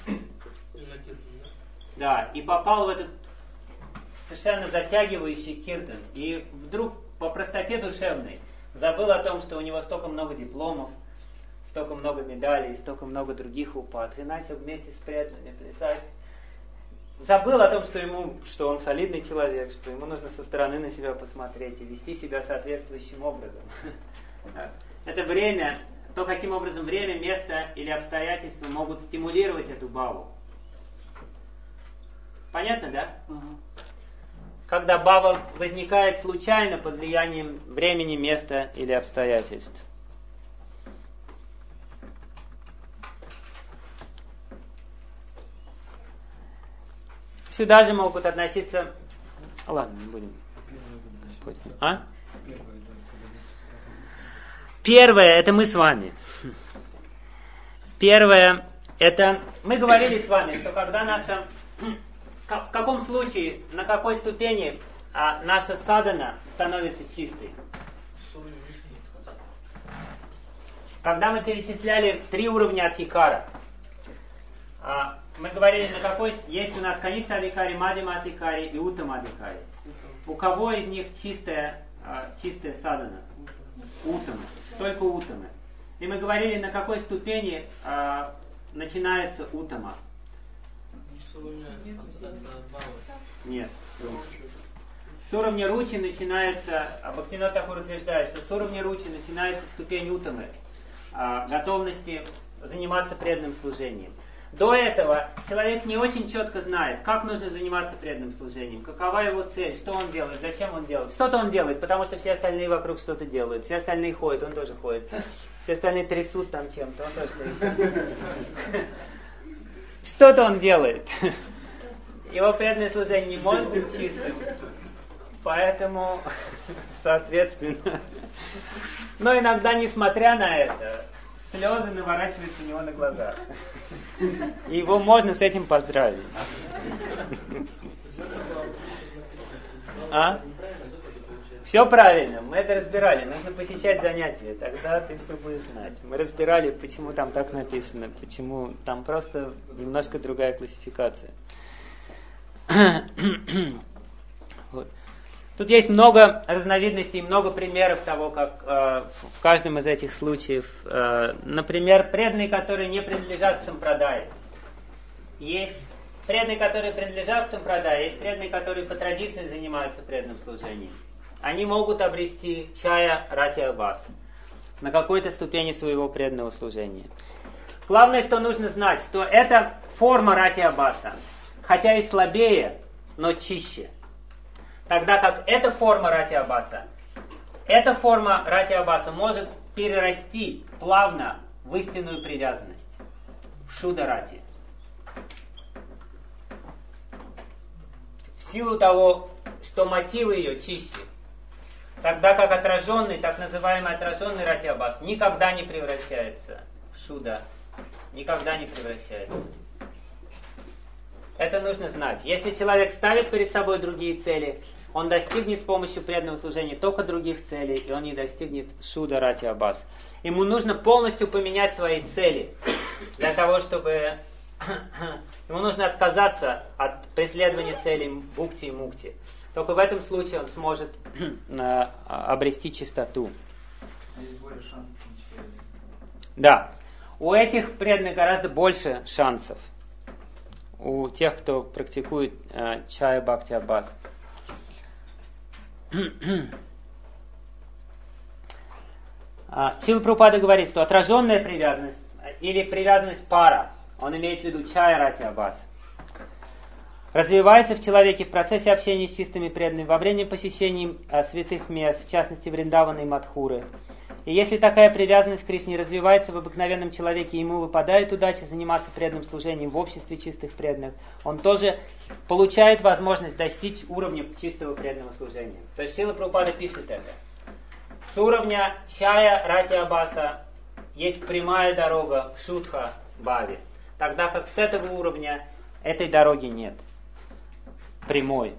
Да, и попал в этот совершенно затягивающий киртан. И вдруг по простоте душевной забыл о том, что у него столько много дипломов, столько много медалей, столько много других упад, и начал вместе с преданными плясать. Забыл о том, что ему, что он солидный человек, что ему нужно со стороны на себя посмотреть и вести себя соответствующим образом. Это время, то, каким образом время, место или обстоятельства могут стимулировать эту баву. Понятно, да? Uh-huh. Когда бава возникает случайно под влиянием времени, места или обстоятельств. Сюда же могут относиться... Ладно, не будем. Господь. А? Первое, это мы с вами. Первое, это... Мы говорили с вами, что когда наша... В каком случае, на какой ступени а, наша садхана становится чистой? Когда мы перечисляли три уровня адхикара, а, мы говорили, на какой есть у нас каништа адхикари, мадхима адхикари и уттама адхикари. У кого из них чистая, а, чистая садхана? Уттама. Только уттама. И мы говорили, на какой ступени а, начинается уттама. Нет. С уровня ручи начинается, Бхактивинода Тхакур утверждает, что с уровня ручи начинается ступень уттамы, готовности заниматься преданным служением. До этого человек не очень четко знает, как нужно заниматься преданным служением, какова его цель, что он делает, зачем он делает. Что-то он делает, потому что все остальные вокруг что-то делают, все остальные ходят, он тоже ходит. Все остальные трясут там чем-то, он тоже трясет. Что-то он делает. Его преданное служение не может быть чистым. Поэтому, соответственно... Но иногда, несмотря на это, слезы наворачиваются у него на глаза. И его можно с этим поздравить. А? Все правильно, мы это разбирали. Нужно посещать занятия, тогда ты все будешь знать. Мы разбирали, почему там так написано, почему там просто немножко другая классификация. Вот. Тут есть много разновидностей, много примеров того, как э, в каждом из этих случаев, э, например, преданные, которые не принадлежат сампрадае. Есть преданные, которые принадлежат сампрадае, есть преданные, которые по традиции занимаются преданным служением. Они могут обрести чая рати аббас на какой-то ступени своего преданного служения. Главное, что нужно знать, что это форма рати аббаса, хотя и слабее, но чище. Тогда как эта форма рати аббаса, эта форма рати аббаса может перерасти плавно в истинную привязанность, в шуда рати. В силу того, что мотивы ее чище. Тогда как отраженный, так называемый отраженный рати аббас никогда не превращается в шуда. Никогда не превращается. Это нужно знать. Если человек ставит перед собой другие цели, он достигнет с помощью преданного служения только других целей, и он не достигнет шуда рати аббас. Ему нужно полностью поменять свои цели для того, чтобы... Ему нужно отказаться от преследования целей бхукти и мукти. Только в этом случае он сможет обрести чистоту. Есть более шансов, чем человек. Да. У этих преданных гораздо больше шансов. У тех, кто практикует э, чая бхакти аббас. Шрила Прабхупада говорит, что отраженная привязанность или привязанность пара, он имеет в виду чая рати аббас, развивается в человеке в процессе общения с чистыми преданными, во время посещения а, святых мест, в частности Вриндавана и Мадхуры. И если такая привязанность к Кришне развивается в обыкновенном человеке, ему выпадает удача заниматься преданным служением в обществе чистых преданных, он тоже получает возможность достичь уровня чистого преданного служения. То есть Шрила Прабхупада пишет это. С уровня чая рати аббаса есть прямая дорога к шудха бхаве, тогда как с этого уровня этой дороги нет. Прямой.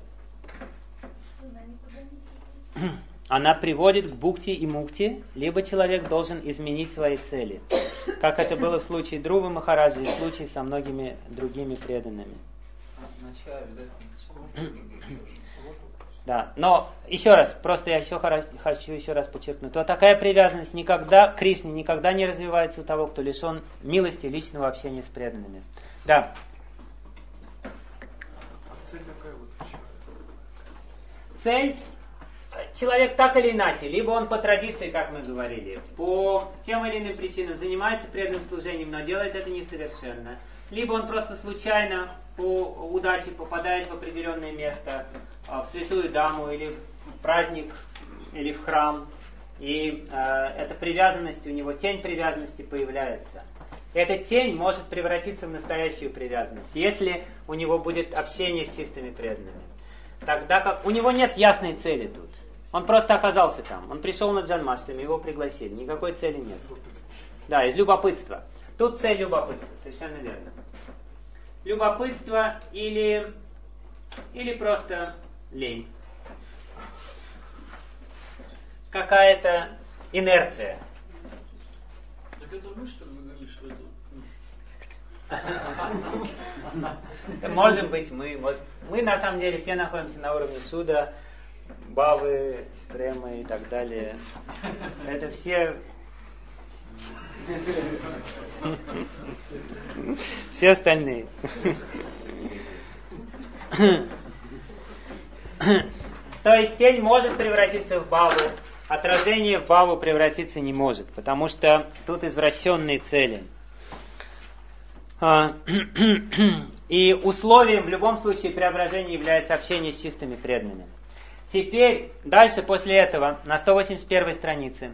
Она приводит к бхукти и мукти, либо человек должен изменить свои цели, как это было в случае Друвы Махараджа и в случае со многими другими преданными. Да, но еще раз, просто я еще хочу еще раз подчеркнуть, то такая привязанность никогда к Кришне никогда не развивается у того, кто лишен милости личного общения с преданными. Да. Цель какая вот в чем? Цель, человек так или иначе, либо он по традиции, как мы говорили, по тем или иным причинам занимается преданным служением, но делает это несовершенно, либо он просто случайно по удаче попадает в определенное место, в святую даму или в праздник, или в храм, и э, эта привязанность у него, тень привязанности появляется. Эта тень может превратиться в настоящую привязанность, если у него будет общение с чистыми преданными. Тогда как у него нет ясной цели тут. Он просто оказался там. Он пришел на Джанмаштами, его пригласили. Никакой цели нет. Да, из любопытства. Тут цель любопытства, совершенно верно. Любопытство или, или просто лень. Какая-то инерция. Так это мы что ли говорили, что это? Может быть мы. Может... Мы на самом деле все находимся на уровне суда, бавы, премы и так далее. Это все... Все остальные. То есть тень может превратиться в баву, отражение в баву превратиться не может, потому что тут извращенные цели. И условием в любом случае преображения является общение с чистыми преданными. Теперь, дальше после этого, на сто восемьдесят первой странице,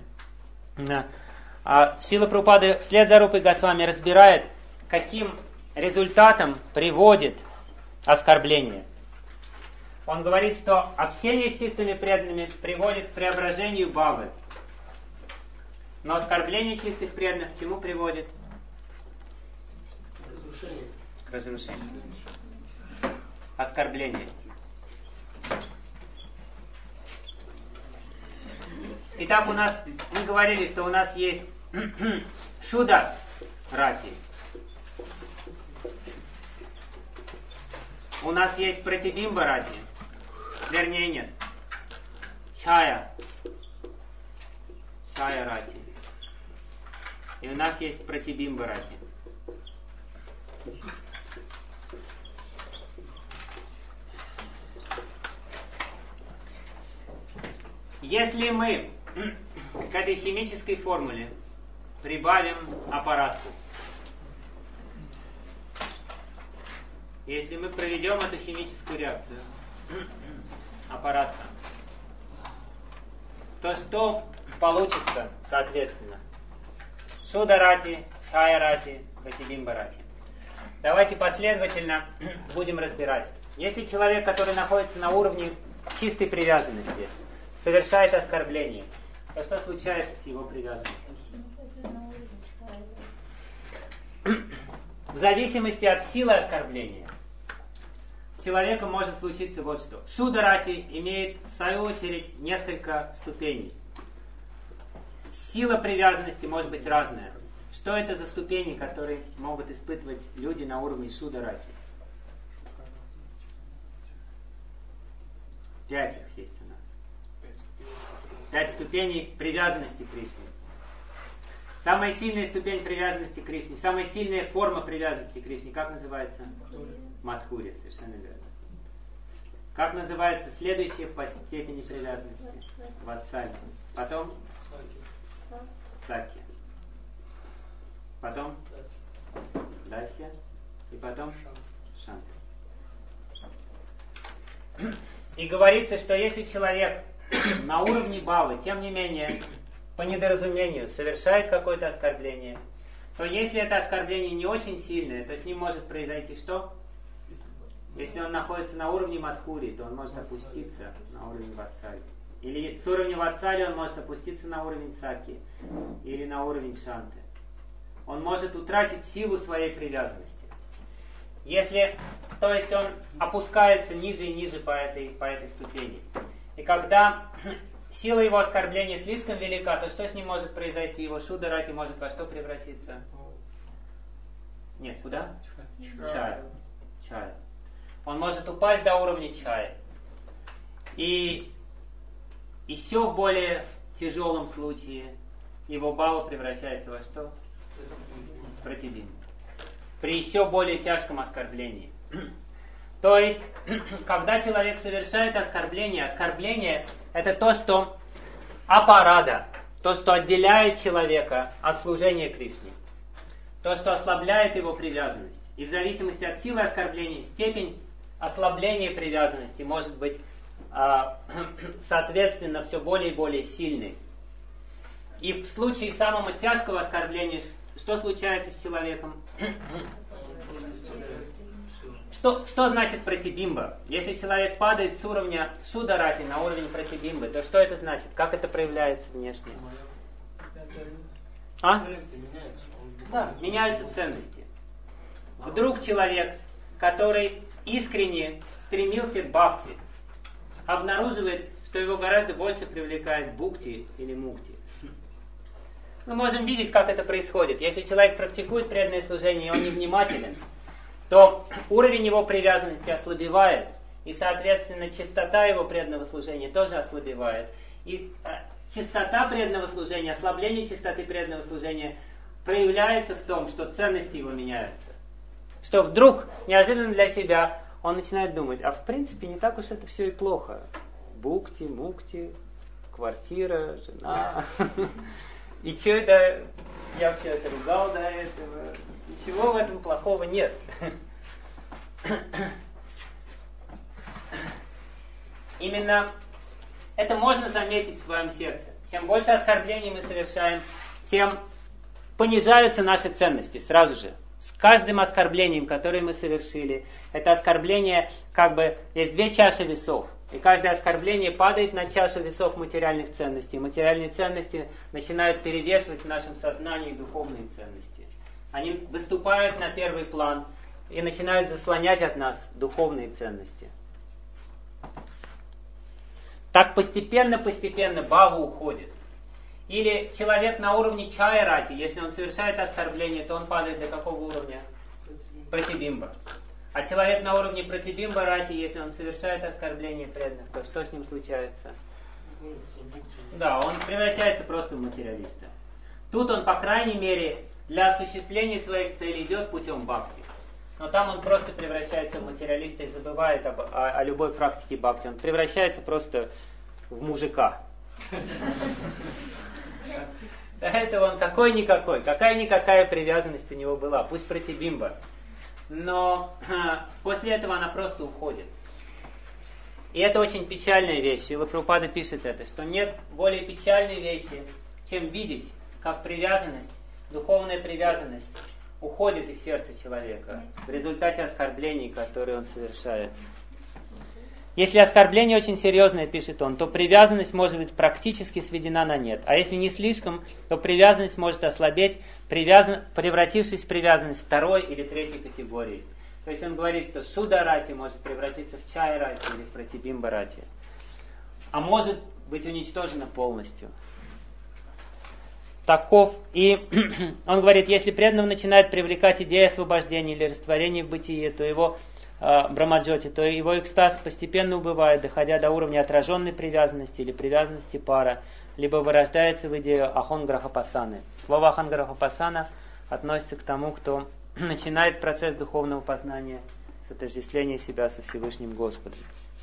Шрила Прабхупада вслед за Рупой Госвами разбирает, каким результатом приводит оскорбление. Он говорит, что общение с чистыми преданными приводит к преображению бавы. Но оскорбление чистых преданных к чему приводит? Разрушение. К разрушению. Оскорбление. Итак, у нас, мы говорили, что у нас есть шуда рати. У нас есть пратибимба рати. Вернее, нет. Чая. Чая рати. И у нас есть пратибимба рати. Если мы к этой химической формуле прибавим аппаратку, если мы проведем эту химическую реакцию, аппаратка, то что получится, соответственно? Шуда-рати, чая-рати, пратибимба-рати. Давайте последовательно будем разбирать. Если человек, который находится на уровне чистой привязанности, совершает оскорбление, то что случается с его привязанностью? В зависимости от силы оскорбления с человеком может случиться вот что. Шуда-рати имеет, в свою очередь, несколько ступеней. Сила привязанности может быть разная. Что это за ступени, которые могут испытывать люди на уровне шуда-рати? Пять их есть у нас. Пять ступеней привязанности к Кришне. Самая сильная ступень привязанности к Кришне, самая сильная форма привязанности к Кришне, как называется? Мадхурия, совершенно верно. Как называется следующая по степени привязанности? Ватсалья. Потом? Саки. Потом? Дасья. И потом? Шанта. И говорится, что если человек на уровне бавы, тем не менее, по недоразумению совершает какое-то оскорбление, то если это оскорбление не очень сильное, то с ним может произойти что? Если он находится на уровне Мадхури, то он может опуститься на уровень Ватсали. Или с уровня Ватсали он может опуститься на уровень Саки. Или на уровень Шанты. Он может утратить силу своей привязанности. Если, то есть он опускается ниже и ниже по этой, по этой ступени. И когда сила его оскорбления слишком велика, то что с ним может произойти? Его шуда-рати может во что превратиться? Нет, куда? Чая. Чая. Он может упасть до уровня чая. И еще в более тяжелом случае его бава превращается во что? В пратибимбу. При еще более тяжком оскорблении. То есть, когда человек совершает оскорбление, оскорбление это то, что апарада, то, что отделяет человека от служения Кришне, то, что ослабляет его привязанность. И в зависимости от силы оскорбления, степень ослабления привязанности может быть, соответственно, все более и более сильной. И в случае самого тяжкого оскорбления, что случается с человеком? Что, что значит пратибимба? Если человек падает с уровня сударати на уровень пратибимбы, то что это значит? Как это проявляется внешне? А? Да, меняются ценности. Вдруг человек, который искренне стремился к бхакти, обнаруживает, что его гораздо больше привлекает бхукти или мукти. Мы можем видеть, как это происходит. Если человек практикует преданное служение, и он невнимателен, то уровень его привязанности ослабевает, и, соответственно, частота его преданного служения тоже ослабевает. И э, частота преданного служения, ослабление частоты преданного служения проявляется в том, что ценности его меняются. Что вдруг, неожиданно для себя, он начинает думать, а в принципе не так уж это все и плохо. Бхукти, мукти, квартира, жена. И что это, я все это ругал до этого. Ничего в этом плохого нет. Именно это можно заметить в своем сердце. Чем больше оскорблений мы совершаем, тем понижаются наши ценности сразу же. С каждым оскорблением, которое мы совершили, это оскорбление, как бы, есть две чаши весов. И каждое оскорбление падает на чашу весов материальных ценностей. Материальные ценности начинают перевешивать в нашем сознании духовные ценности. Они выступают на первый план и начинают заслонять от нас духовные ценности. Так постепенно-постепенно бхава уходит. Или человек на уровне чая-рати, если он совершает оскорбление, то он падает до какого уровня? Пратибимба. А человек на уровне пратибимба-рати, если он совершает оскорбление преданных, то что с ним случается? Да, он превращается просто в материалиста. Тут он, по крайней мере, для осуществления своих целей идет путем бхакти. Но там он просто превращается в материалиста и забывает об, о, о любой практике бхакти. Он превращается просто в мужика. До этого он какой-никакой, какая-никакая привязанность у него была, пусть пратибимба. Но а, после этого она просто уходит. И это очень печальная вещь. Шрила Прабхупада пишет это, что нет более печальной вещи, чем видеть, как привязанность, духовная привязанность уходит из сердца человека в результате оскорблений, которые он совершает. Если оскорбление очень серьезное, пишет он, то привязанность может быть практически сведена на нет. А если не слишком, то привязанность может ослабеть, привязан... превратившись в привязанность второй или третьей категории. То есть он говорит, что сударати может превратиться в чай-рати или в пратибимба-рати. А может быть уничтожена полностью. Таков. И он говорит, если преданного начинает привлекать идея освобождения или растворения в бытие, то его э, брамаджоти, то его экстаз постепенно убывает, доходя до уровня отраженной привязанности или привязанности пара, либо вырождается в идею ахонграхапасаны. Слово ахонграхапасана относится к тому, кто начинает процесс духовного познания с отождествления себя со Всевышним Господом.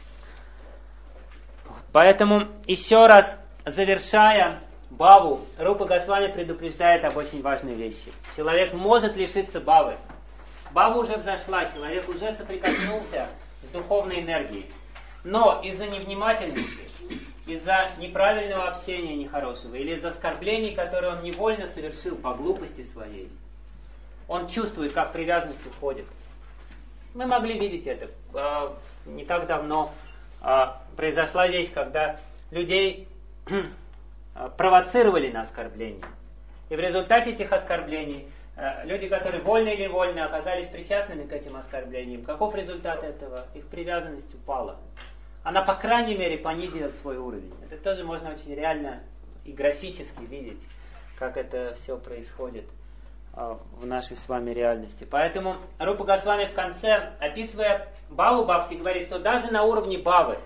Поэтому, еще раз завершая бхаву, Рупа Госвами предупреждает об очень важной вещи. Человек может лишиться бхавы. Бхава уже взошла, человек уже соприкоснулся с духовной энергией. Но из-за невнимательности, из-за неправильного общения нехорошего, или из-за оскорблений, которые он невольно совершил по глупости своей, он чувствует, как привязанность уходит. Мы могли видеть это. Не так давно произошла вещь, когда людей провоцировали на оскорбления. И в результате этих оскорблений люди, которые вольно или невольно оказались причастными к этим оскорблениям, каков результат этого? Их привязанность упала. Она, по крайней мере, понизила свой уровень. Это тоже можно очень реально и графически видеть, как это все происходит в нашей с вами реальности. Поэтому Рупа Госвами в конце, описывая бхаву бхакти, говорит, что даже на уровне бхавы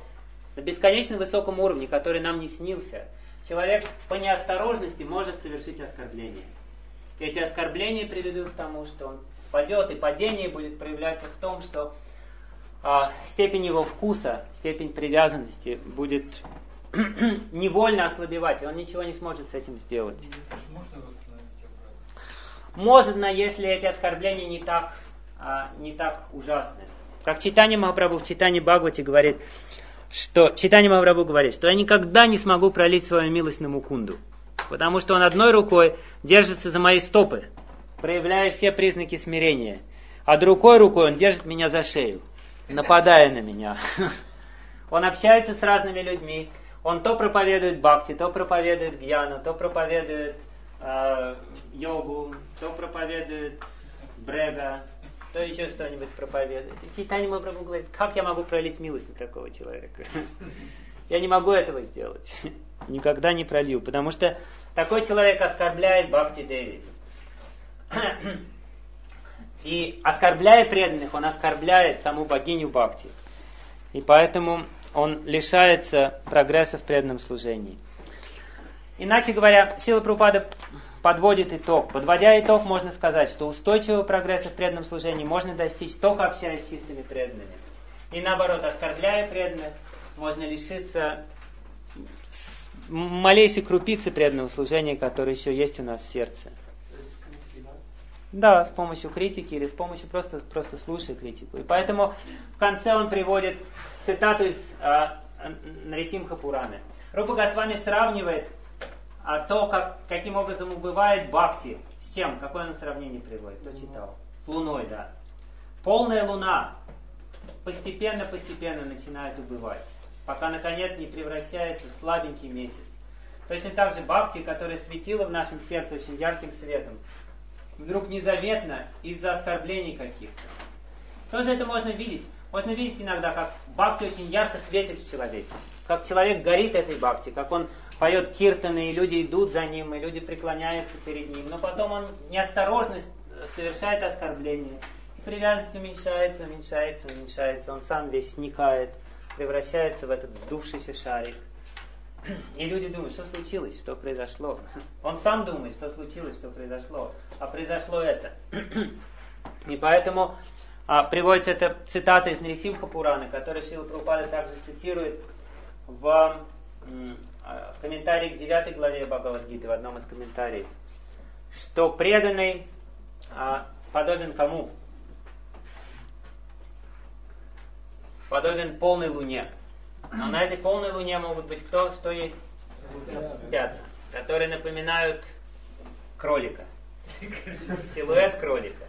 на бесконечно высоком уровне, который нам не снился, человек по неосторожности может совершить оскорбление. Эти оскорбления приведут к тому, что он падет, и падение будет проявляться в том, что а, степень его вкуса, степень привязанности будет невольно ослабевать, и он ничего не сможет с этим сделать. Можно восстановить обратно? Можно, если эти оскорбления не так, а, не так ужасны. Как Чайтанья Махапрабху в Чайтанья Бхагавате говорит, что Чайтанья Махапрабху говорит, что я никогда не смогу пролить свою милость на Мукунду, потому что он одной рукой держится за мои стопы, проявляя все признаки смирения, а другой рукой он держит меня за шею, нападая на меня. Он общается с разными людьми, он то проповедует бхакти, то проповедует гьяну, то проповедует э, йогу, то проповедует брега, то еще что-нибудь проповедует. И Чайтанья Махапрабху говорит, как я могу пролить милость на такого человека? Я не могу этого сделать. Никогда не пролью, потому что такой человек оскорбляет Бхакти Деви. И оскорбляя преданных, он оскорбляет саму богиню Бхакти. И поэтому он лишается прогресса в преданном служении. Иначе говоря, Шрила Прабхупада подводит итог. Подводя итог, можно сказать, что устойчивого прогресса в преданном служении можно достичь только общаясь с чистыми преданными. И наоборот, оскорбляя преданных, можно лишиться малейшей крупицы преданного служения, которое еще есть у нас в сердце. Да, с помощью критики или с помощью просто, просто слушай критику. И поэтому в конце он приводит цитату из а, Нарисимха Пураны. Рупа Госвами сравнивает а, то, как, каким образом убывает бхакти. С чем? Какое он сравнение приводит? Кто читал? С луной, да. Полная луна постепенно-постепенно начинает убывать, пока наконец не превращается в слабенький месяц. Точно так же бхакти, которое светило в нашем сердце очень ярким светом, вдруг незаметно из-за оскорблений каких-то. Тоже это можно видеть. Можно видеть иногда, как бхакти очень ярко светит в человеке. Как человек горит этой бхакти, как он поет киртаны, и люди идут за ним, и люди преклоняются перед ним. Но потом он неосторожно совершает оскорбление. И привязанность уменьшается, уменьшается, уменьшается. Он сам весь сникает, превращается в этот сдувшийся шарик. И люди думают, что случилось, что произошло. Он сам думает, что случилось, что произошло. А произошло это. И поэтому а, приводится эта цитата из Нарисимха Пураны, которую Шрила Прабхупада также цитирует в, в комментарии к девятой главе Бхагавад-гиты, в одном из комментариев, что преданный а, подобен кому? Подобен полной луне. Но на этой полной луне могут быть кто? Что есть? Пятна, которые напоминают кролика. Силуэт кролика.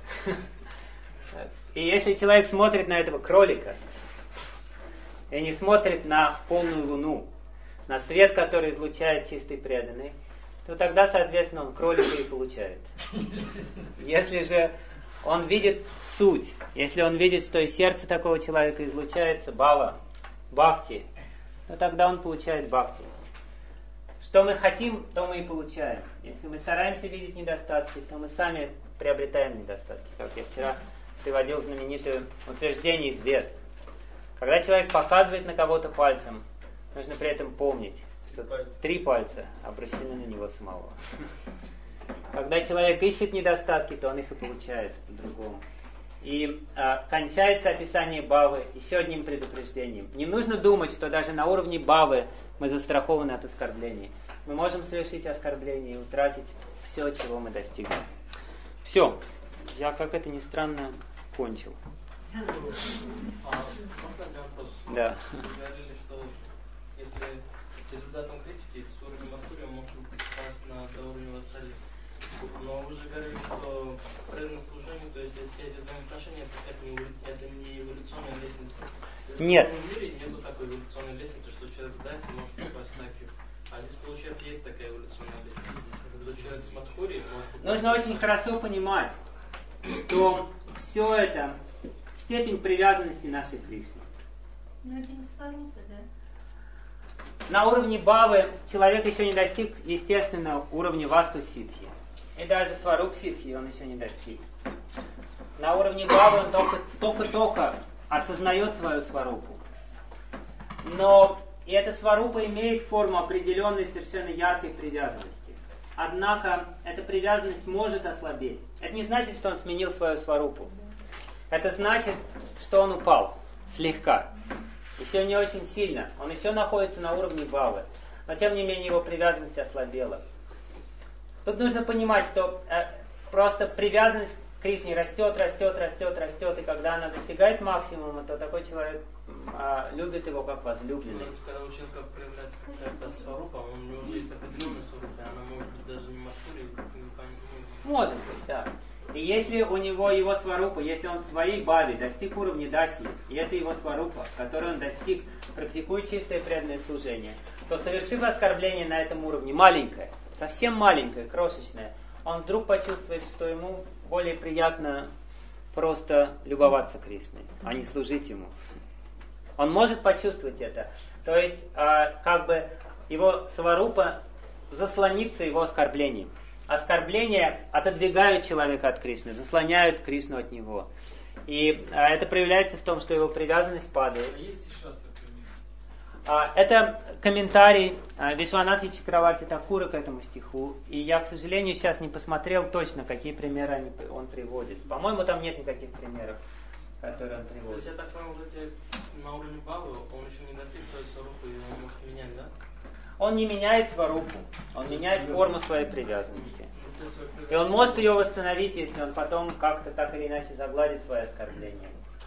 И если человек смотрит на этого кролика и не смотрит на полную луну, на свет, который излучает чистый преданный, то тогда, соответственно, он кролика и получает. Если же он видит суть, если он видит, что из сердца такого человека излучается бхава, бхакти, то тогда он получает бхакти. Что мы хотим, то мы и получаем. Если мы стараемся видеть недостатки, то мы сами приобретаем недостатки. Как я вчера приводил знаменитое утверждение из Вед. Когда человек показывает на кого-то пальцем, нужно при этом помнить, что три пальца обращены на него самого. Когда человек ищет недостатки, то он их и получает по-другому. И а, кончается описание бхавы еще одним предупреждением. Не нужно думать, что даже на уровне бхавы мы застрахованы от оскорблений. Мы можем совершить оскорбление и утратить все, чего мы достигли. Все. Я, как это ни странно, кончил. А, можно один вопрос? Да. Вы говорили, что если результатом критики с уровня Мадхурья может попасть на до уровня Ватсали. Но вы же говорили, что преданное служение, то есть все эти взаимоотношения, это не, это не эволюционная лестница. Нет. В мире нету такой эволюционной лестницы, что человек сдастся и может попасть в сакью. А здесь, получается, есть такая эволюционная лестница. Когда человек с Мадхурьей может попасть. Нужно очень хорошо понимать, что все это степень привязанности нашей к Кришне. Ну это не сварупа, да? На уровне бхавы человек еще не достиг, естественно, уровня васту-ситхи. И даже сваруп-ситхи он еще не достиг. На уровне бхавы он только-только осознает свою сварупу. Но и эта сварупа имеет форму определенной совершенно яркой привязанности. Однако эта привязанность может ослабеть. Это не значит, что он сменил свою сварупу. Это значит, что он упал слегка. Еще не очень сильно. Он еще находится на уровне бхавы. Но тем не менее его привязанность ослабела. Тут нужно понимать, что э, просто привязанность к Кришне растет, растет, растет, растет. И когда она достигает максимума, то такой человек э, любит его как возлюбленный. Когда у человека проявляется какая-то сварупа, у него уже есть определенная сварупа, она может быть даже не матури. Может быть, да. И если у него его сварупа, если он в своей бхаве достиг уровня даси, и это его сварупа, который он достиг, практикуя чистое преданное служение, то, совершив оскорбление на этом уровне, маленькое, совсем маленькое, крошечное, он вдруг почувствует, что ему более приятно просто любоваться Кришной, а не служить ему. Он может почувствовать это. То есть, э, как бы его сварупа заслонится его оскорблением. Оскорбления отодвигают человека от Кришны, заслоняют Кришну от него. И а, это проявляется в том, что его привязанность падает. А есть и шастры пример? А, это комментарий а, Вишванатхи Чакраварти Такура к этому стиху. И я, к сожалению, сейчас не посмотрел точно, какие примеры они, он приводит. По-моему, там нет никаких примеров, которые он приводит. То есть я так понял, вот эти на уровне бхавы, он еще не достиг своей сварупы, и он может менять, да? Он не меняет сварупу, он меняет форму своей привязанности. И он может ее восстановить, если он потом как-то так или иначе загладит свои оскорбления.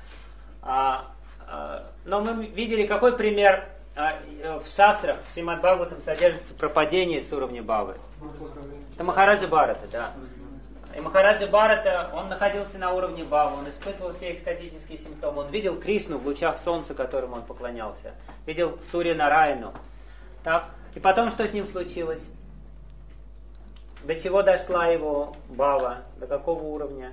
А, а, но мы видели, какой пример а, в шастрах, в Шримад Бхагаватам содержится про падение с уровня бхавы. Это Махараджа Бхарата, да. И Махараджа Бхарата, он находился на уровне бхавы, он испытывал все экстатические симптомы. Он видел Кришну в лучах солнца, которому он поклонялся. Видел Сурья Нараяну. Так? И потом что с ним случилось? До чего дошла его бхава? До какого уровня?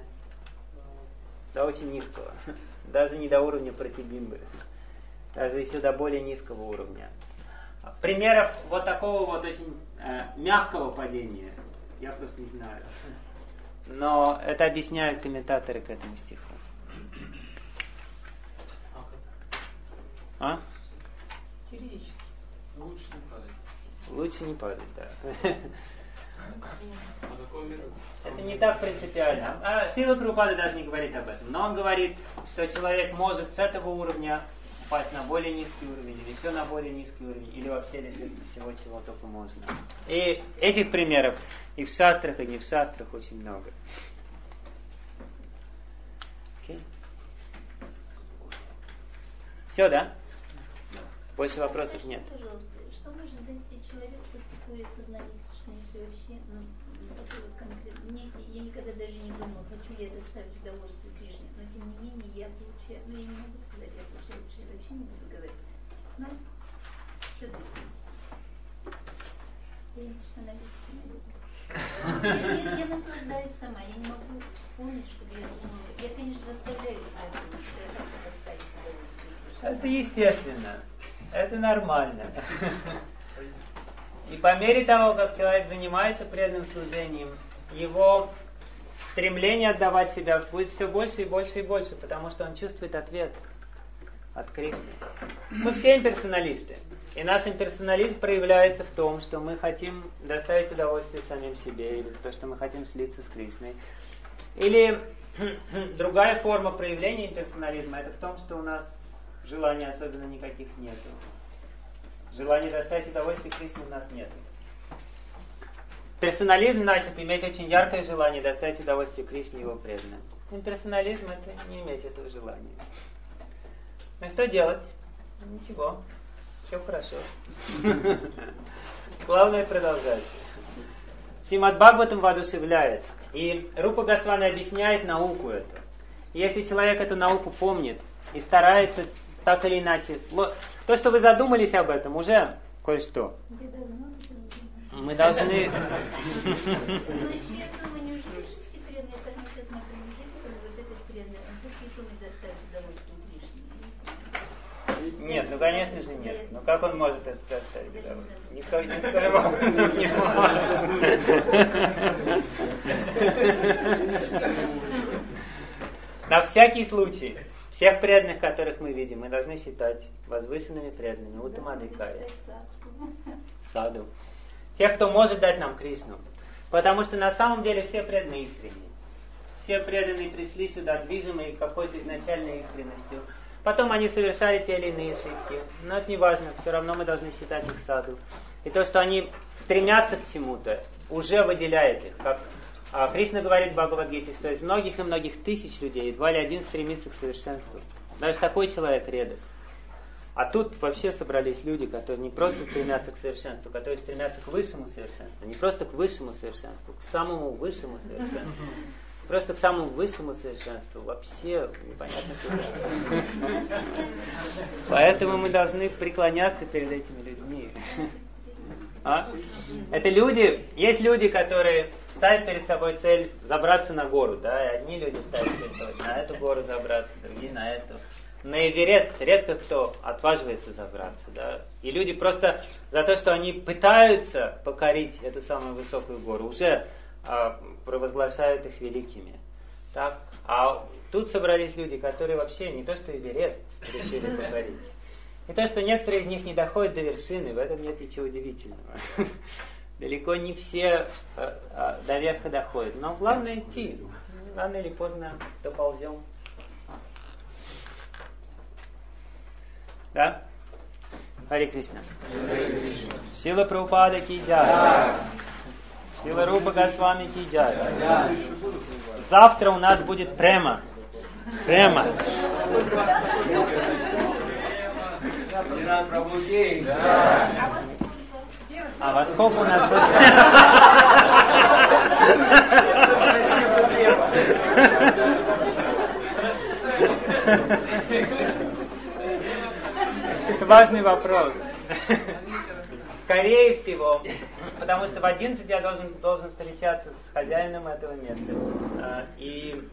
До очень низкого. Даже не до уровня пратибимбы. Даже еще до более низкого уровня. Примеров вот такого вот очень э, мягкого падения я просто не знаю. Но это объясняют комментаторы к этому стиху. А? Теоретически. Лучше не падать. Лучше не падать, да. А какой мир? Это не так принципиально. А Шрила Прабхупада даже не говорит об этом. Но он говорит, что человек может с этого уровня упасть на более низкий уровень, или еще на более низкий уровень, или вообще лишиться всего, чего только можно. И этих примеров и в шастрах, и не в шастрах очень много. Okay. Все, да? Больше вопросов нет. Пожалуйста, что может достичь человек, практикуя сознание Кришны, если вообще, ну, такой вот конкретно, мне, я никогда даже не думала, хочу ли я доставить удовольствие Кришне, но тем не менее я получаю, ну я не могу сказать, я получаю, лучше я вообще не буду говорить, но все-таки я не персоналист, наверное. Я, я, я наслаждаюсь сама, я не могу вспомнить, чтобы я думала, я, конечно, заставляю себя думать, что я хочу доставить удовольствие Кришне. Это естественно. Это нормально. И по мере того, как человек занимается преданным служением, его стремление отдавать себя будет все больше и больше и больше, потому что он чувствует ответ от Кришны. Мы все имперсоналисты. И наш имперсонализм проявляется в том, что мы хотим доставить удовольствие самим себе, или то, что мы хотим слиться с Кришной. Или другая форма проявления имперсонализма, это в том, что у нас желаний особенно никаких нету. Желания доставить удовольствие Кришне у нас нету. Персонализм значит иметь очень яркое желание доставить удовольствие Кришне и его преданным. Имперсонализм это не иметь этого желания. Ну что делать? Ничего. Все хорошо. Главное продолжать. Шримад Бхагаватам воодушевляет. И Рупа Госвами объясняет науку эту. И если человек эту науку помнит и старается так или иначе... То, что вы задумались об этом, уже кое-что. Мы должны... Нет, ну конечно же нет. Ну как он может это доставить удовольствие? Никто, никто его не может. На всякий случай, Всех преданных, которых мы видим, мы должны считать возвышенными преданными. Уттамадхикая. Саду. Тех, кто может дать нам Кришну. Потому что на самом деле все преданные искренние. Все преданные пришли сюда, движимые какой-то изначальной искренностью. Потом они совершали те или иные ошибки. Но это не важно, все равно мы должны считать их саду. И то, что они стремятся к чему-то, уже выделяет их. Как а, Кришна говорит в Бхагавад-гите, что из многих и многих тысяч людей едва ли один стремится к совершенству. Даже такой человек редок. А тут вообще собрались люди, которые не просто стремятся к совершенству, которые стремятся к высшему совершенству. Не просто к высшему совершенству, к самому высшему совершенству. Просто к самому высшему совершенству. Вообще непонятно куда. Поэтому мы должны преклоняться перед этими людьми. А? Это люди, есть люди, которые ставят перед собой цель забраться на гору. Да? И одни люди ставят перед собой на эту гору забраться, другие на эту. На Эверест редко кто отваживается забраться. Да? И люди просто за то, что они пытаются покорить эту самую высокую гору, уже а, провозглашают их великими. Так? А тут собрались люди, которые вообще не то что Эверест решили покорить. И то, что некоторые из них не доходят до вершины, в этом нет ничего удивительного. Далеко не все а, а, до верха доходят. Но главное идти. Рано или поздно доползем. Да? Харе Кришна. Шила Прабхупада ки джай. Шила Рупа Госвами ки джай. Завтра у нас будет према. Према. А во сколько у нас будет? Это важный вопрос. Скорее всего, потому что в одиннадцать я должен, должен встречаться с хозяином этого места. И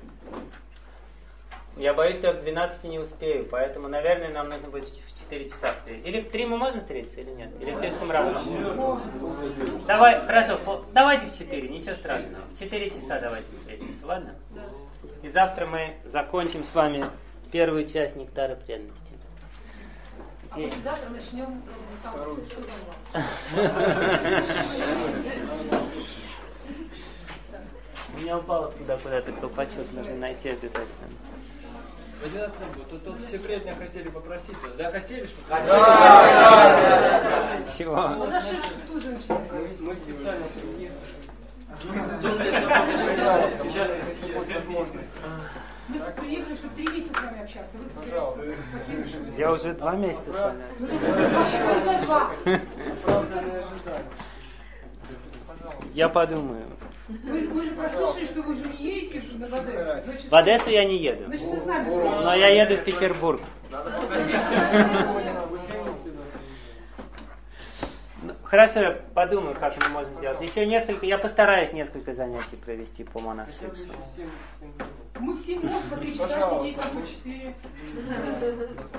я боюсь, что я в двенадцать не успею, поэтому, наверное, нам нужно будет в четыре часа встретиться. Или в три мы можем встретиться, или нет? Или слишком рано? Давай, хорошо, пол, давайте в четыре, ничего страшного. В четыре часа давайте встретимся, ладно? И завтра мы закончим с вами первую часть нектара преданности. А послезавтра начнем там, что там у вас? У меня упало туда куда-то колпачок, нужно найти обязательно. Владимир Анатольевич, тут, тут все преданные хотели попросить вас. Да, хотели, что Да, да, да. Чего? Мы нашли тут же начинаем. мы специально приехали. Сейчас, если будет возможность. Мы приехали, чтобы три месяца с вами общаться. Вы Пожалуйста. Я уже два месяца с вами. только два. Оправданные ожидания. Я подумаю. Вы, вы же прослушали, что вы же не едете на Одессу. Значит, В Одессу я не еду. значит, вы с нами. Но я еду в Петербург. Ну, хорошо, я подумаю, как мы можем сделать. Еще несколько, я постараюсь несколько занятий провести по монахсексу. Мы все можем по три часа сидеть, там по четыре.